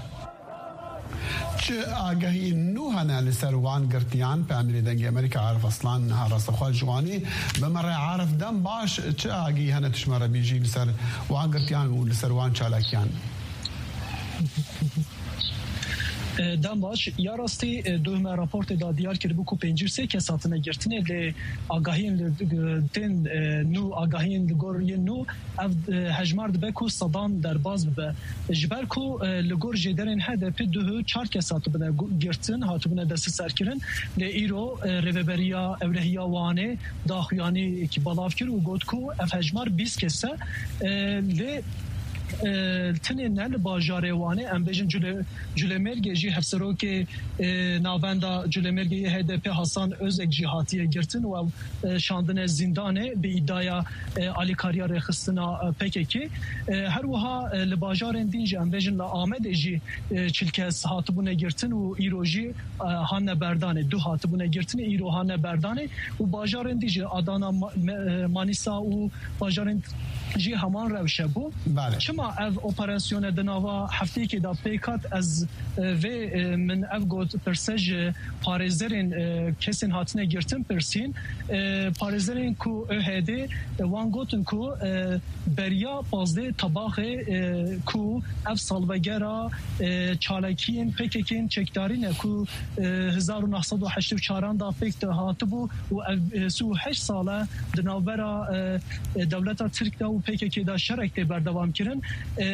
چه آگاهی نوحنا لسر وان گرتیان په امیر دنگ امریکا عارف اصلان نهار رستخوال جوانی بمره عارف دم باش چه آگاهی هنه تشمره بیجی لسر وان گرتیان و لسر وان چالاکیان دم باش یا راستی دوم راپورت دا دیار کرده بو کو 53 کساتنه گرتنه ل آگاهین تن نو آگاهین لگور ی نو اف هجمار دبه کو صدام در باز به جبر کو لگور جدرن هدف دو 4 کسات بنا گرتن هاتو بنا دست سرکرن ل ایرو رهبریا اولهیا وانه داخیانی کی بالاف کر و گوت کو اف هجمار 20 کسه ل تنه نل باجاره وانه ام بجن جلمرگ جی هفسرو که ناوندا جلمرگ HDP حسن özek جهاتیه گرتن و شاندن زندانه به ادعای الیکاریا رخصتنا PKK هر وها لباجارن دینج ام بجن لا آمد جی چلکس هاتبونه گرتن و ایروجی هان بردانه دو هاتبونه گرتن ایرو هان بردانه و باجارن دینج آدانا مانیسا و باجارن جی همان روشه بو چما اف اپراسیون دناوا هفته که دا پیکات از و من اف گوت پرسج پارزرین کسین هاتنه گرتن پرسین پارزرین کو اهده وان گوتن کو بریا پازده طباق کو اف سالوگرا چالکین پیککین چکدارین کو 1984 دا پیکت هاتبو و سو 8 ساله دناورا دولتا ترک دا و پیککی دا شرک بردوام کرن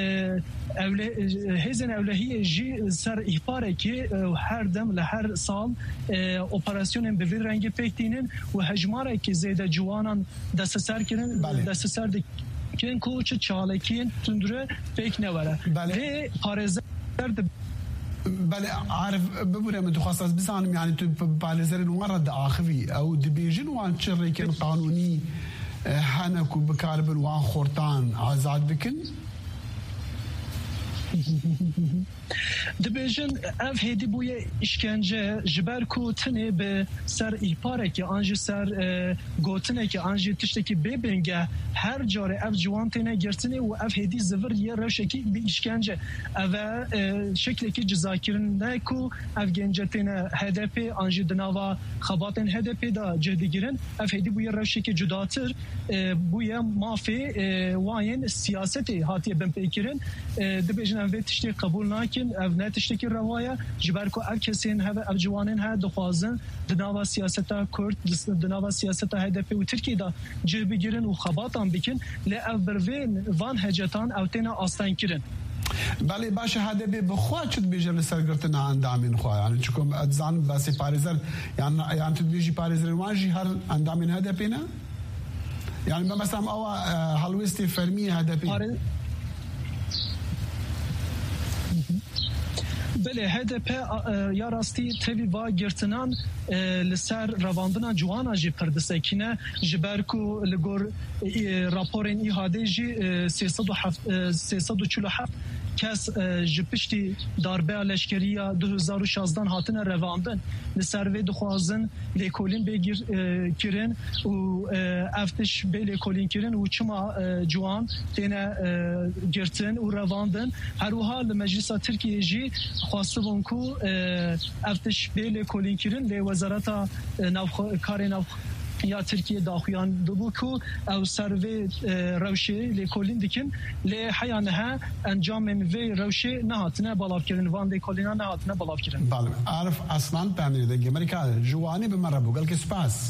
هزن اولهی جی سر احباره که هر دم لهر سال اپراسیون به وی رنگ پیکتینن و هجماره که زیده جوانان دست سر کرن دست سر دکن کوچ چالکین تندره پیک نوره و پارزر بله عارف ببوره من تخصص بزانم يعني بالزر المرة آخوي أو دبيجن وان شركة قانوني هنكو بكاربن وان خورتان آزاد بكن دبیجن اف هدی بوی اشکنجه جبر کو تنه به سر ایپاره که آنجی سر گوتنه که آنجی تشته که ببینگه هر جاره اف جوان تنه گرتنه و اف هدی زور یه روشکی به اشکنجه و شکلی که جزاکرنه کو اف گنجه تنه هدف آنجی دناوا خباتن هدف دا جهدی گیرن اف هدی بوی روشکی جداتر بوی مافی واین سیاستی هاتی بن پیکرن دبیجن اف تشته قبول ناکن اف نتشته که روايه جبر کو اف کسین ها اف جوانن ها دخوازن دناوا سیاستا کرد دناوا سیاستا هدف و ترکیه دا جه بگیرن و خباتان بکن ل اف بروین وان هجتان او تینا آستان کرن بله باشه هده به بخواه چود بیجه لسرگرتن اندامین خواه یعنی چکم ادزان باسی پاریزر یعنی تو بیجی پاریزر وانجی هر اندامین هده پینا یعنی مثلا او حلوستی فرمی هده پینا بله HDP یا راستی تری و گرتنان لسر رواندنا جوانا جی پردسکینه جبرکو لگور راپورین ایهاده جی 347 کس جپشتی داربه لشکریه 2016 هاتنه رواندن لسروی دخوازن لیکولین بگیر کرن و افتش به لیکولین کرن و چما جوان تینه گرتن و رواندن هر حال مجلس ترکیه جی خواستون کو افتش به لیکولین کرن لی وزارت کار نو یا ترکیه داخویان دبو کو او سروی روشه لیکولین دکن لی حیانها انجام من وی روشه نهاتنه بالاف کرن وان لیکولینا نهاتنه بالاف کرن. بله عارف اصلا پنیر دنگی امریکا جوانی به مرا بگل که سپاس.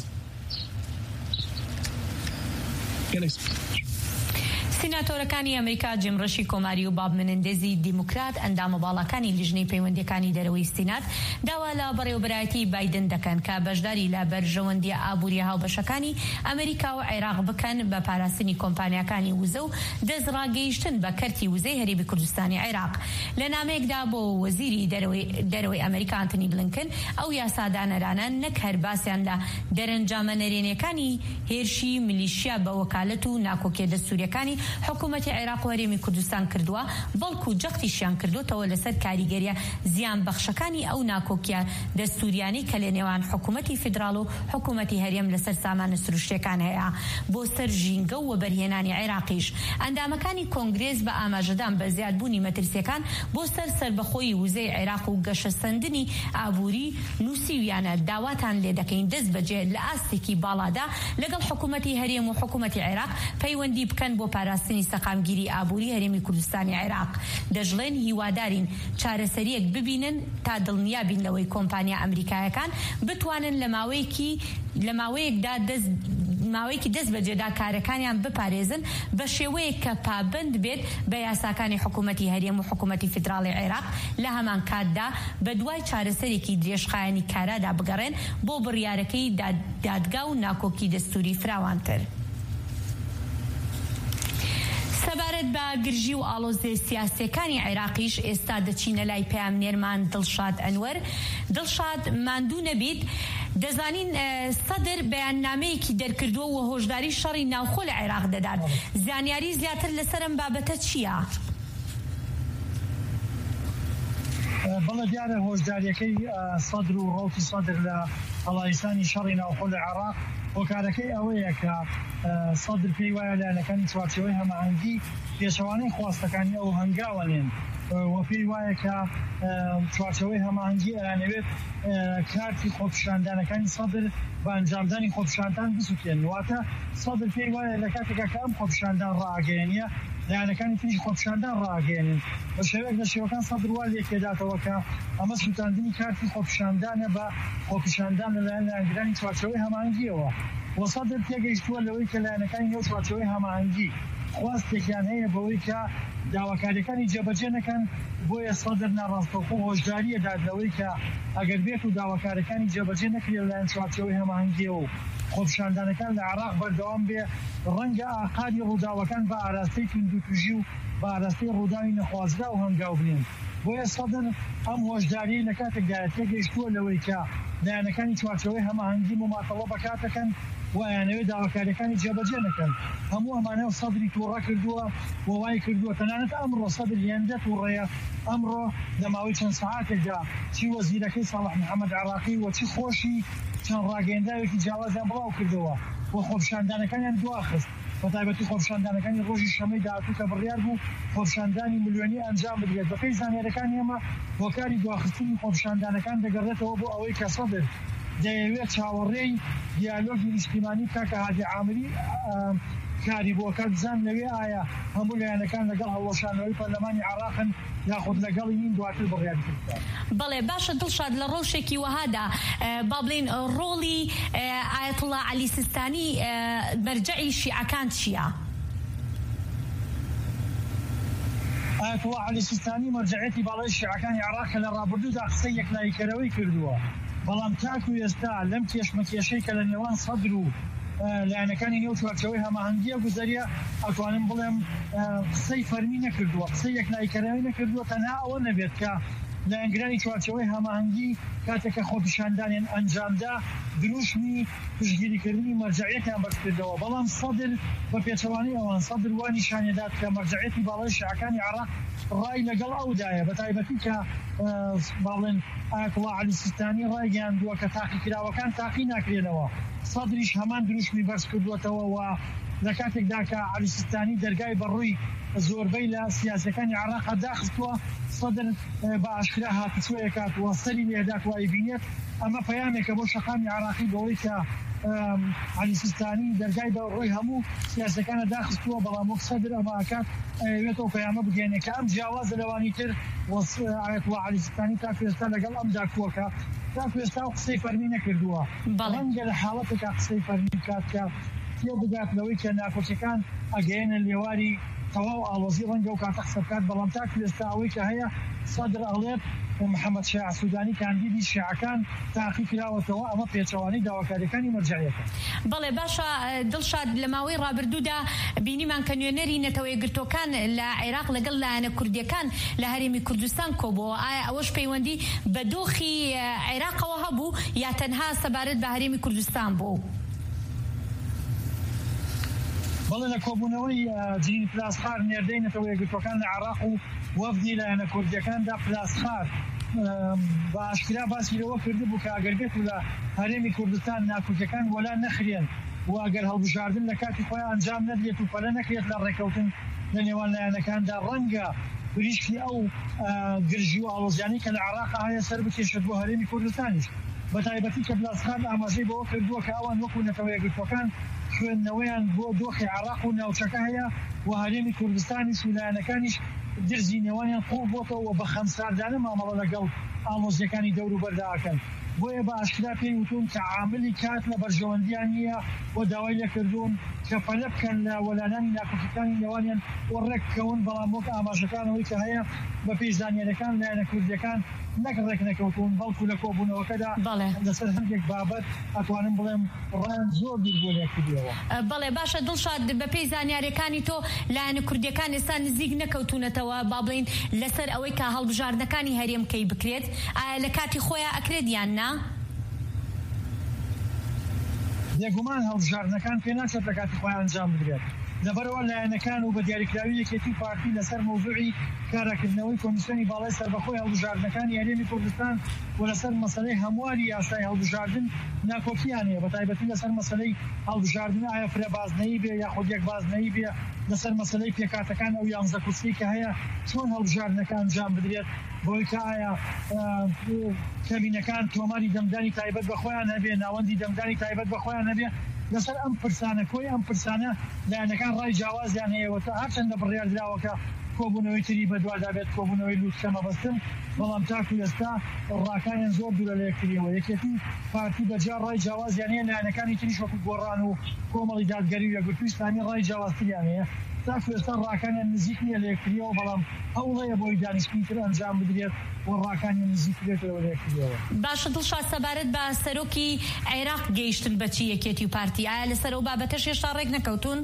سیناتۆرەکانی ئەمریکا جیمڕەشی کۆماری و باب منندێزی دیموکرات ئەندامە باڵەکانی لیژنەی پەیوەندیەکانی دەرەوەی سینات داوا لە بەڕێوەبەرایەتی بایدن دەکەن کە بەشداری لە بەرژەوەندی ئابووری هاوبەشەکانی ئەمریکا و عێراق بکەن بە پاراستنی کۆمپانیەکانی وزە و دەستڕاگەیشتن بە کەرتی وزەی هەرێمی کوردستانی عێراق لە نامەیەکدا بۆ وەزیری دەرەوەی ئەمریکا ئانتۆنی بلینکن ئەو یاسادانەرانە نەک هەر باسییان لە دەرەنجامە نەرێنیەکانی هێرشی میلیشیا بە وەکالەت و ناکۆکیە دەستوریەکانی حکوومەتی عێراق و هەرێمی کوردستان کردووە بەڵکو جەختیشیان کردوتەوە لەسەر کاریگەریە زیان بەخشەکانی ئەو ناکۆکیە دەستوریانی کە لە نێوان حکوومەتی فیدراڵ و حکوومەتی هەرێم لەسەر سامانە سروشتەکان هەیە بۆ سەر ژینگە و وەبەرهێنانی عێراقیش ئەندامەکانی کۆنگرێز بە ئاماژەدان بە زیادبوونی مەترسیەکان بۆ سەر سەربەخۆی وزەی عێراق و گەشەسەندنی ئابووری نووسیویانە داواتان لێ دەکەین دەست بەجێ لە ئاستێکی باڵادا لەگەڵ حکوومەتی هەرێم و حکوومەتی عێراق پەیوەندی بکەن بۆ پاراستنی سەقامگیری ئابووری هەرێمی کوردستانی عێراق دەژڵێن هیوادارین چارەسەریەک ببینن تا دڵنیابین لەوەی کۆمپانیا ئەمریکایەکان بتوانن لە ماوەیەکی دەست بەجێدا کارەکانیان بپارێزن بە شێوەیەک کە پابند بێت بە یاساکانی حکوومەتی هەرێم و حکوومەتی فیدراڵی عێراق لە هەمان کاتدا بە دوای چارەسەرێکی درێژخایەنی کارادا بگەڕێن بۆ بڕیارەکەی دادگا و ناکۆکی دەستوری فراوانتر. سەبارەت بە گرژی و ئاڵۆزی سیاسیەکانی عێراقیش ئێستا دەچینە لای پەیامنێرمان دڵشاد ئەنوەر. دڵشاد ماندوو نەبیت دەزانین سەدر بەیاننامەیەکی دەرکردووە و هۆشداری شەڕی ناوخۆ لە عێراق دەدات. زانیاری زیاتر لەسەر ئەم بابەتە چییە؟ بەڵێ دیارە هۆشداریەکەی سەدر و ڕۆکی سەدر لە هەڵایستانی شەڕی ناوخۆ لە عێراق هۆکارەکەی ئەوەیە کە سەدر پێی وایە لایەنەکانی چوارچێوەی هەماهەنگی پێچەوانەی خواستەکانی ئەو هەنگاوەنێن و پێی وایە کە چوارچێوەی هەماهەنگی ئەیانەوێت کارتی خۆپیشاندانەکانی سەدر بە ئەنجامدانی خۆپیشاندان بسووتێن واتە سەدر پێی وایە لە کاتێکا کە ئەم خۆپیشاندان ڕاگەیەنیە لایەنەکانی تریش خۆپیشاندان ڕاگەیەنن بە شێوەیەک لە شێوەکان سەدر وا لێکێداتەوە کە ئەمە سووتاندنی کارتی خۆپیشاندانە بە خۆپیشاندان لەلایەن لایەنگرانی چوارچێوەی هەماهەنگیەوە و سەدر تێگەیشتووە لەوەی کە لایەنەکانی نێو چوارچێوەی هەماهەنگی خواستێکیان هەیە بەوەی کە داواکاریەکانی جێبەجێ نەکەن بۆیە سەدر ناڕاستەوخۆ هۆشداریە داد لەوەی کە ئەگەر بێت و داواکاریەکانی جێبەجێ نەکرێت لەلایەن چوارچێوەی هەماهەنگیەوە و خۆپیشاندانەکان لە عێراق بەردەوام بێ ڕەنگە ئاقاری ڕووداوەکان بە ئاراستەی توندوتوژی و بە ئاراستەی ڕووداوی نەخوازرا و هەنگاو بنێن بۆیە سەدر ئەم هۆشداری لە کاتێکدا تێگەیشتووە لەوەی کە لایەنەکانی چوارچێوەی هەماهەنگی مماتەڵە بەکاتەکەن و ئەیانەوێت داواکاریەکانی جێبەجێ نەکەن هەموو ئەمانە سەدری تووڕە کردووە و وای کردووە تەنانەت ئەمڕۆ سەدر هێندە تووڕەیە ئەمڕۆ لە ماوەی چەند سەعاتێکدا چی وەزیرەکەی ساڵح محەممەد عێراقی و چی خۆشی چەند ڕاگەیەنداوێکی جیاوازیان بڵاو کردەوە و خۆپیشاندانەکانیان دواخست بە تایبەتی خۆپیشاندانەکانی ڕۆژی شەمەی داهاتوو کە بڕیار بوو خۆپیشاندانی ملیۆنی ئەنجام بدرێت بەپێی زانیاریەکانی ئێمە هۆکاری دواخستنی خۆپیشاندانەکان دەگەڕێتەوە بۆ ئەوەی کە سەدر دەیەوێت چاوەڕێی دیالۆگی نیشتیمانی کاکە هادی عامری کاری بۆکە بزان لەوێ ئایا هەموو لایەنەکان لەگەڵ هەڵەشانەوەی پەرلەمانی عێراقن یاخود لەگەڵی نین دواتر بڕیار کردن. بەڵێ باشە دڵشاد لە ڕۆژێکی وەهادا با بڵێن ڕۆڵی ئایەتوڵا عەلی سیستانی مەرجەعی شیعەکان چییە؟ ئایەتوڵا عەلی سیستانی مەرجەعیەتی باڵای شیعەکانی عێراق لە ڕابردوودا قسەی یەکلاییکەرەوەی کردووە بەڵام تاکو ئێستا لەم کێشمەکێشەی کە لە نێوان سەدر و لایەنەکانی نێو چوارچێوەی هەماهەنگیە گوزەریە ئەتوانم بڵێم قسەی فەرمی نەکردووە قسەی یەکلاییکەرەوەی نەکردووە تەنها ئەوە نەبێت کە لایەنگرانی چوارچێوەی هەماهەنگی کاتێکە خۆپیشاندانیان ئەنجامدا دروشمی پشتگیریکردنی مەرجەعیەتیان بەرز کردەوە بەڵام سەدر بە پێچەوانەی ئەوان سەدر وا نیشانێدات کە مەرجەعیەتی باڵای شیعەکانی عێراق ڕای لەگەڵ ئەودایە بە تایبەتی کە باڵێن ئاکڵا عەلی سیستانی ڕایگەیاندووە کە تاقی کراوەکان تاقی ناکرێنەوە سەدریش هەمان دروشمی بەرز کردووەتەوە و لە کاتێکدا کە عەلی سیستانی دەرگای بەڕووی زۆربەی لە سیاسەکانی عێراق داخستووە سەدر بە ئاشکرا هاتوچۆیە کاتوە سەری لێدات وای بینێت ئەمە پەیامێکە بۆ شەقامی عێراقی بەوەی کە عەلی سیستانی دەرگای بەڕووی هەموو سیاسەکانە داخستووە بەڵام وەک سەدر ئەماکات ئەوێتەوە پەیامە بگەێنێت کە ئەم جیاوازە لەوانی تر ئاەتوڵا عەلی سیستانی تا کوێستا لەگەڵ ئەمدا کووەکە تا کوێستا و قسەی فەرمی نەکردووە ڕەنگە لە حاڵەتێکا قسەی فەرمی کات کە تێ بگات لەوەی کە ناکۆچەکان ئەگەیەنە لێواری تەواو ئاڵۆزی ڕەنگە و کاتە قسە بکات بەڵام تا کوێستا ئەوەی کە هەیە سەدر ئەڵێت محەممەد شیع سوودانی کاندیدی شیعەکان تاقی کراوەتەوە ئەمە پێچەوانی داواکاریەکانی مەرجعیەکە. بەڵێ باشە دڵشاد لە ماوەی ڕابردوودا بینیمان کە نوێنەری نەتەوەی گرتوەکان لە عێراق لەگەڵ لایەنە کوردیەکان لە هەرێمی کوردستان کۆبووە ئایا ئەوەش پەیوەندی بە دۆخی عێراقەوە هەبوو یا تەنها سەبارەت بە هەرێمی کوردستان بوو؟ بەڵێ لە کۆبوونەوەی جین پلاسخار نێردەی نەتەوەی گرتوەکان لە عێراق و وەفدی لایەنە کوردیەکاندا پلاسخار بە ئاشکرا باسی لەوە کرده بوو کە ئەگەر بێت و لە هەرێمی کوردستان ناکۆچەکان وەلا نەخرێن و ئەگەر هەڵبژاردن لە کاتی خۆیان ئەنجام نەدرێت و پەلە نەکرێت لە ڕێکەوتن لە نێوان لایەنەکاندا ڕەنگە بریشکی ئەو گرژی و ئاڵۆزیانی کە لە عێراق هەیە سەر بکێشێت بۆ هەرێمی کوردستانیش بە تایبەتی کە پلاسخار ئاماژەی بەوە کردووە کە ئەوان وەکو نەتەوەی گرتوەکان خوێندنەوەیان بۆ دۆخی عێراق و ناوچەکە هەیە و هەرێمی کوردستانیش و لایەنەکانیش درزی نێوانیان قوڵ بۆتەوە بە خەمساردانە مامەڵە لەگەڵ ئامۆزیەکانی دەور و بەردەکەن بۆیە بە ئاشکرا پێی وتون کە عاملی کات لە بەرژەوەندیان نییە و داوای لێکردوون کە پەلە بکەن لە وەلانانی ناکۆچەکانی نێوانیان و ڕێککەون بەڵام وەک ئاماژەکانەوەی کە هەیە بە پێی زانیاریەکان لایەنە کوردیەکان نەک ڕێک نەکەوتون بەڵکو لە کۆبوونەوەکەدا لەسەر هەندێک بابەت ئەتوانم بڵێم ڕیان زۆر بیر بۆ لێکردیەوە. بەڵێ باشە دڵشاد بە پێی زانیاریەکانی تۆ لایەنە کوردیەکان ئێستا نزیک نەکەوتونەتەوە با بڵین لەسەر ئەوەی کە هەڵبژاردنەکانی هەرێمکەی بکرێت ئایا لە کاتی خۆیان ئەکرێت یان نا؟ بێگومان هەڵبژاردنەکان پێ ناچێت لە کاتی خۆیان ئەنجام بدرێت لەبەرەوە لایەنەکان و بە دیاریکراوی یەکێتی پارتی لەسەر مەوزوعی کاراکردنەوەی کۆمیسیۆنی باڵای سەربەخۆی هەڵبژاردنەکانی هەرێمی کوردستان و لەسەر مەسەلەی هەمواری یاسای هەڵبژاردن ناکۆکییان هەیە بە تایبەتی لەسەر مەسەلەی هەڵبژاردن ئایا فرێبازنەیی بێ یا خودیەک بازنەیی بێ لەسەر مەسەلەی پێکاتەکان ئەو 11 کورسی کە هەیە چۆن هەڵبژاردنەکان ئەنجام بدرێت بۆی کە ئایا کەبینەکان تۆماری دەمدانی تایبەت بە خۆیان هەبێ ناوەندی دەمدانی تایبەت بە خۆیان هەبێ لەسەر ئەم پرسانە کۆی ئەم پرسانە لایەنەکان ڕای جیاوازیان هەیەوە تا هەرچەندە بڕیاردراوەکە کۆبوونەوەی تری بەدووادا بێت کۆبوونەوەی لوتکەمە بەستن بەڵام تاکو ئێستا ڕاکانیان زۆر دوورە لە یەکتریەوە یەکێتی پارتی بەجار ڕای جیاوازیان هەیە لایەنەکانی تریش وەکو گۆڕان و کۆمەڵی دادگەری و یەکگرتووی ئیسلامی ڕای جیاوازتریان هەیە تاکو ئێستا ڕاکانیان نزیک نییە لە یەکتریەوە بەڵام هەوڵەیە بۆی دانیشتنیتر ئەنجام بدرێت و ڕاکانیان نزیک بێتەوە لە یەکتریەوە. باشە دڵشاد سەبارەت بە سەرۆکی عێراق گەیشتن بەچی یەکێتی و پارتی ئایا لەسەر ئەو بابەتەش هێشتا ڕێک نەکەوتون؟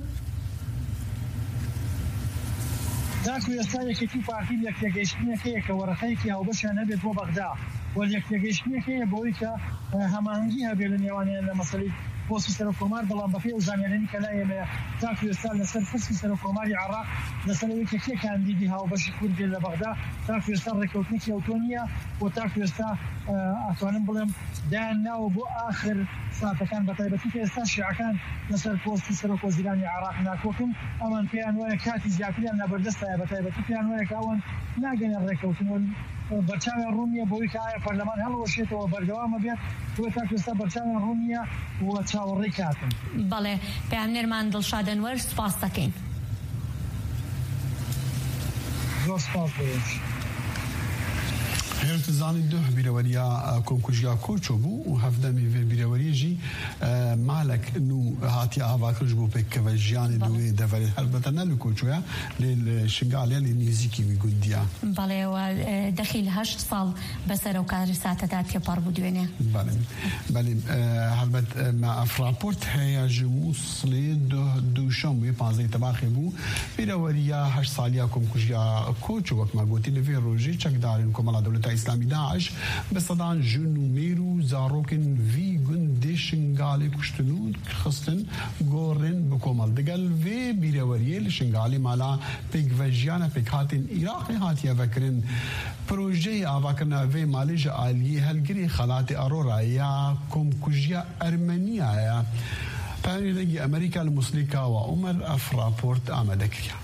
داکو ئێستا یەکێتی پارتی یەکتێگەیشتنێکەیە کە وەرەقەیەکی هاوبەشیان هەبێت بۆ بەغدا و یەکتێگەیشتنێکەیە بۆی کە هەماهەنگی هەبێت لە نێوانیان لە مەسەلەی پۆستی سەرۆکۆمار بەڵام بەپێ ئەو زانیاریانی کە لایەمەیە تاکو ئێستا لەسەر پرسی سەرۆکۆماری عێراق لەسەرەوەی کە کێ کاندیدی هاوبەشی کورد بێت لە بەغدا تاکو ئێستا ڕێکەوتنێکی ئەوتۆ نییە و تاکو ئێستا ئەتوانم بڵێم دایان ناوە بۆ ئاخر ساتەکان بە تایبەتی کە ئێستا شیعەکان لەسەر پۆستی سەرۆکوەزیرانی عێراق ناکۆکن ئەمان پێیان وایە کاتی زیاتریان لەبەردەستایە بە تایبەتی پێیان وایە کە ئەوان ناگەنە ڕێکەوتن بەرچاویان ڕوونیە بۆی کە ئایا پەرلەمان هەڵوەشێتەوە بەردەوامە بێت بۆ تاکو ئێستا بەرچاویان ڕوونیە و چاوەڕێی کاتن. بەڵێ پێیانێرمان دڵشاد ئەنوەر سوپاس دەکەین. زۆر سوپاس بۆش. هێرتزانی دو بیرەوەریە کۆمکوژیا کۆچۆ بوو و هەفدەمی vê بیرەوەریەژی مالک نو هاتی ئاواکرش بۆ پێکەوە ژیانی دوێ دەڤێت هەلبەتە نە لە کۆچۆیە لێ شنگالێ لێ نێزیکی وی گوندیا. بەڵێەوە دەخیل 8 ساڵ بەسەر ئەو کاری ساتەدا تێپەڕ بوو دوێنێ. بەڵێ هەلبەت ئەفراپۆرت هەیە ژ مووسڵێ دووشەم وێ 15 تەباخێ بوو بیرەوەریە 8 ساڵیا کۆمکوژیا کۆچۆ وەکما گوتی لەڤێ ڕۆژی چەکدارن کۆمەڵا دەوڵەتە ئیسلامی داعش بەسەدان ژن و مێر و زارۆکن وی گوندێ شنگالی کوشتن و خستن گۆڕێن بە کۆمەڵ دەگەل vê بیرەوەریە لە شنگالی مالا پێکڤەژیانە پێکهاتین عێراقی هاتیە vەkirin پرۆژەی ئاواکردنا vê malê ji aliyê helgirê xelatê Arora ya komkujiya Ermeniyaya پەیوەندیدەرێکی ئەمریکا لە موسڵیکاوە عومەر ئەف راپۆرت ئامادە کردە.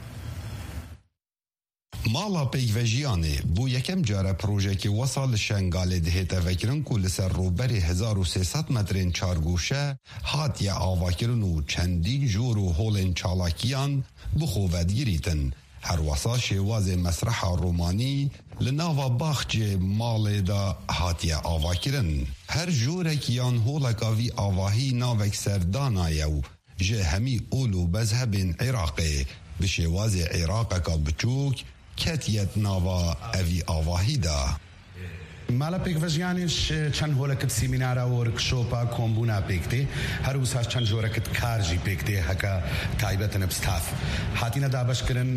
ماڵا پێکڤەژیانê بۆ یەکەم جارە پرۆژێکی وەسا li Şengalê dihête vekirin ku li ser rûberê 1300 metrên çargûşe hatiye avakirin û çendîn jor û holên çalakiyan bixwe vedgirîtin. Her wesa şêwazê mesreha romanî li nava baxçê malê da hatiye avakirin. Her jorek yan holeka vî avahî navek serdana ye û ji hemî ol û bezhebên Iraqê bi şêwazê Iraqeka biçûk ketiyet nava evî avahî da. مالا پێکڤەژیانیش چەند هۆلەکت سیمینارە وەرکشۆپە کۆمبوونا پێکتێ هەروساش چەند جۆرەکت کارژی پێکتێ هەکە تایبەتن بستاف هاتینە دابشکردن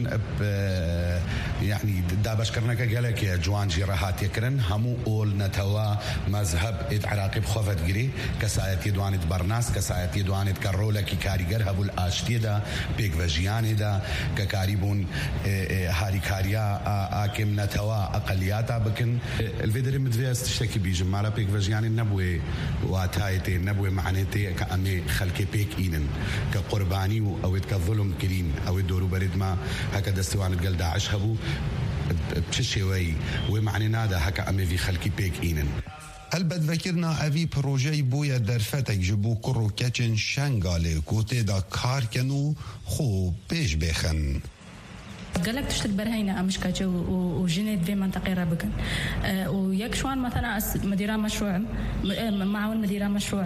یعنی دابشکردنەکە گەلێکێ جوانجی ڕەهاتیەکردن هەموو ئۆل نەتەوە مەزهب ئێت عراقی بخۆڤەتگیری کەسایەتی دوانێت بەرناس کەسایەتی دوانێت کە ڕۆلێکی کاریگەر هەبوو ئاشتیێدا پێکڤەژیانێدا کە کاری بوون هاریکاریە ئاکێم نەتەوە ئەقەلیاتە بکن الڤێدەری مدوێست شتێکی بیژم مالا پێکڤەژیانی نەبووێ واتایەتێ نەبووێ معنێتێ کە ئەمێ خەلکێ پێک ئینن کە قوربانی و ئەوێت کە ظلم کرین ئەوێ دۆروبەرێتما هەکە دەستوانت گەل داعش هەبوو چ شێوەی وێ معنی نادا هەکە ئەمێوی خەلکی پێک ئینن. Elbet vekirna evî projeyê bûye derfetek ji bo kur û keçên Şengalê ku têda karkin û xwe pêş bêxin. قالك تشتغل برهينة أمشكاجة وجنة في منطقة رابقا ويكشوان مثلا مديران مشروع معاون مديران مشروع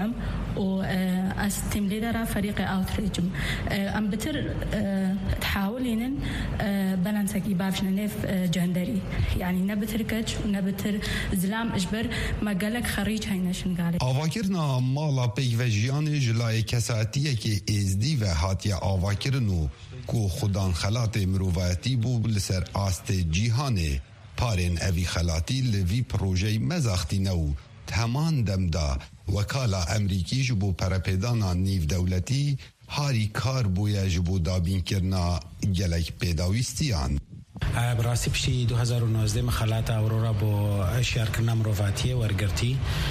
وأستيم ليدرا فريق أوتريج أم بتر تحاولين بلانسكي بابشنا نيف جندري يعني نبتر كج نبتر زلام إجبر ما قالك خريج هينا شنقالي آواکرنا مالا پیکڤەژیانê ji layê kesatiyekê êzdî ve hatiye avakirin û ku xudan xelatê mirovayetî bû li ser astê cîhanê parên evî xelatî li vî projeyê mezaxtîne û heman demda wekala Emerîkî ji bo perepêdana nîvdewletî harî kar bûye ji bo dabînkirina gelek pêdawîstiyan. براستی پشتی 2019 مخالات اورورا با شیارکردنا مرۆڤاتیە وەرگرتی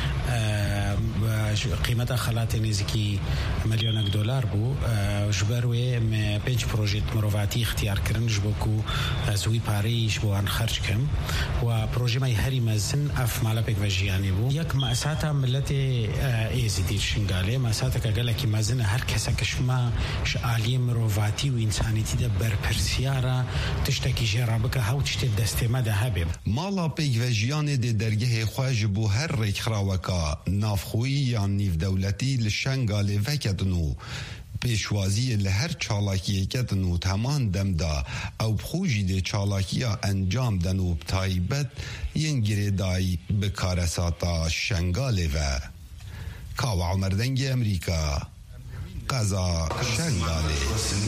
قیمەتە خەلاتێ نزیکی ملیۆنێک دۆلار بوو ji ber wê em 5 projê مرۆڤاتی اختیارkirin ji bo ku zûî pareyî ji bo wan xerc kim و projeyê herî mezin ev mala pêkvejiyanê bû yek meesata milletê êzîdî Şingalê meesateka gelekî mezin her kesek şma ji aliyê mirovatî û însanîtî de berpirsiyara tiştekî rabika haw tiştê destê me de hebe. Mala pêkvejiyanê dê dergehê xwe ji bo her rêkxraweka navxwî yan nîvdewletî li Şengalê veketin û pêşwaziyê li her çalakiyê ketin û heman demda ew bixwe jî dê çalakiya encam den û taybet yên girêdayî bi karesata Şengalê ve. Kawa Umer dengê Emerîka Qeza Şengalê.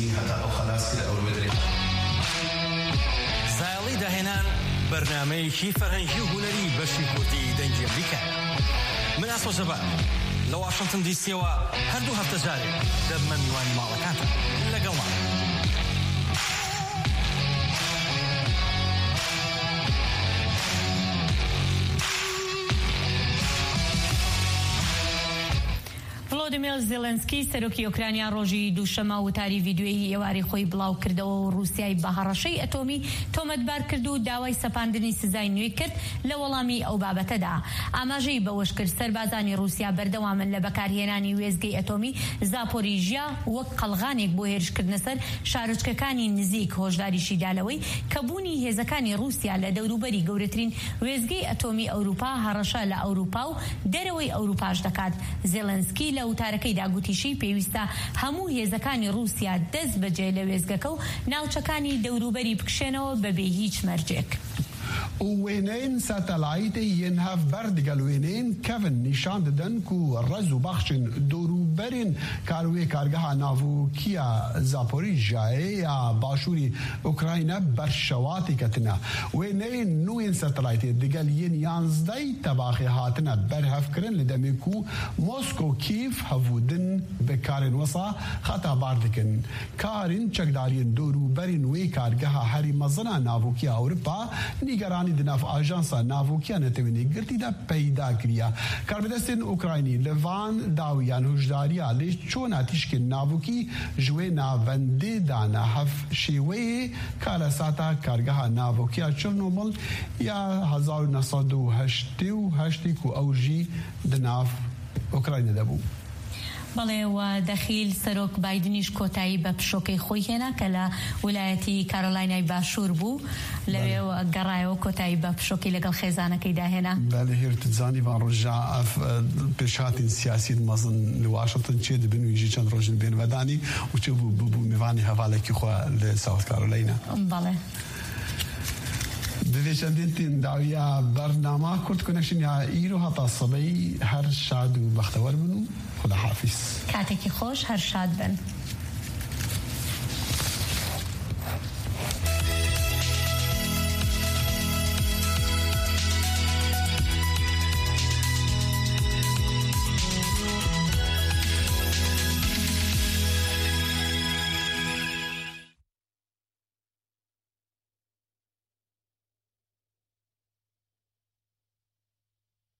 زایڵی داهێنان بەرنامەیەکی فەرهەنگی و هونەری بەشی کورتی دەنگی ئەمریکا من ئاسۆ زەبان لە واشنگتن دیسیەوە هەردوو هەفتە جارێک دەبمە میوانی ماڵەکانتە لەگەڵمان. ڤڵۆدیمیر زێلەنسکی سەرۆکی ئۆکرانیا ڕۆژی دووشەمە وتاری ڤیدیۆیی ئێواری خۆی بڵاو کردەوە و رووسیای بە هەڕەشەی ئەتۆمی تۆمەتبار کرد و داوای سەپاندنی سزای نوێ کرد لە وەڵامی ئەو بابەتەدا. ئاماژەی بەوەش کرد سەربازانی رووسیا بەردەوامن لە بەکارهێنانی وێستگەی ئەتۆمی زاپۆریژیا وەک قەڵغانێک بۆ هێرشکردنە سەر شارۆچکەکانی نزیک هۆشداریشی دالەوەی کە بوونی هێزەکانی رووسیا لە دەوروبەری گەورەترین وێستگەی ئەتۆمی ئەوروپا هەڕەشە لە ئەوروپا و دەرەوەی ئەوروپاش دەکات. زێلەنسکی لە وتارەکەیدا گوتیشی پێویستە هەموو هێزەکانی رووسیا دەست بەجێ لە وێستگەکە و ناوچەکانی دەوروبەری بکشێنەوە بەبێ هیچ مەرجێک. ووينين ساتلايت ينهف بردقل وينين كفن نشان ددن كو رزو بخشن دورو برين كاروي كارگها نافو كيا زابوريجاي يا باشوري اوكراينا برشواتي كتنا وينين نوين ساتلايت دقل ين يانزداي تباخي هاتنا برهف كرن لدميكو موسكو كيف هفودن بكارن وصا خطا باردكن كارن چکدارين دورو برين وي كارگها هري مزنا نافو كيا اوروبا نيگراني دناف اجانسا نافو كيا نتويني گرتي دا پیدا كريا كاربدستن اوكرايني لفان داويان هجداريا ليش چون اتشكن نافو كي جوي نافندي دانا هف شيوي كارساتا كارگها نافو كيا چرنوبل يا 1988 كو اوجي دناف اوكراينا دبو بەڵێ و دەخیل سەرۆک بایدنیش کۆتایی بە پشۆکەی خۆی هێنا کە لە ویلایەتی کارۆلاینای باشوور بوو لەوێ گەڕایەوە کۆتایی بە پشۆکی لەگەڵ خێزانەکەی داهێنا بەڵێ هێرتزانی بان ڕۆژا پێشهاتین سیاسی مەزن لە واشنگتن چێ دەبن و یژی چەند ڕۆژن بێن وەدانی و چێ بوو میوانی هەواڵێکی خوا لە ساوت کارۆلاینا بەڵێ دەوێشەندین داویە بەرنامە کورد کۆنەکشن یا ئیرۆ هەتا سەبەی هەر شاد و بەختەوەر بن و خدا حافظ کاتێکی خۆش هەر شاد بن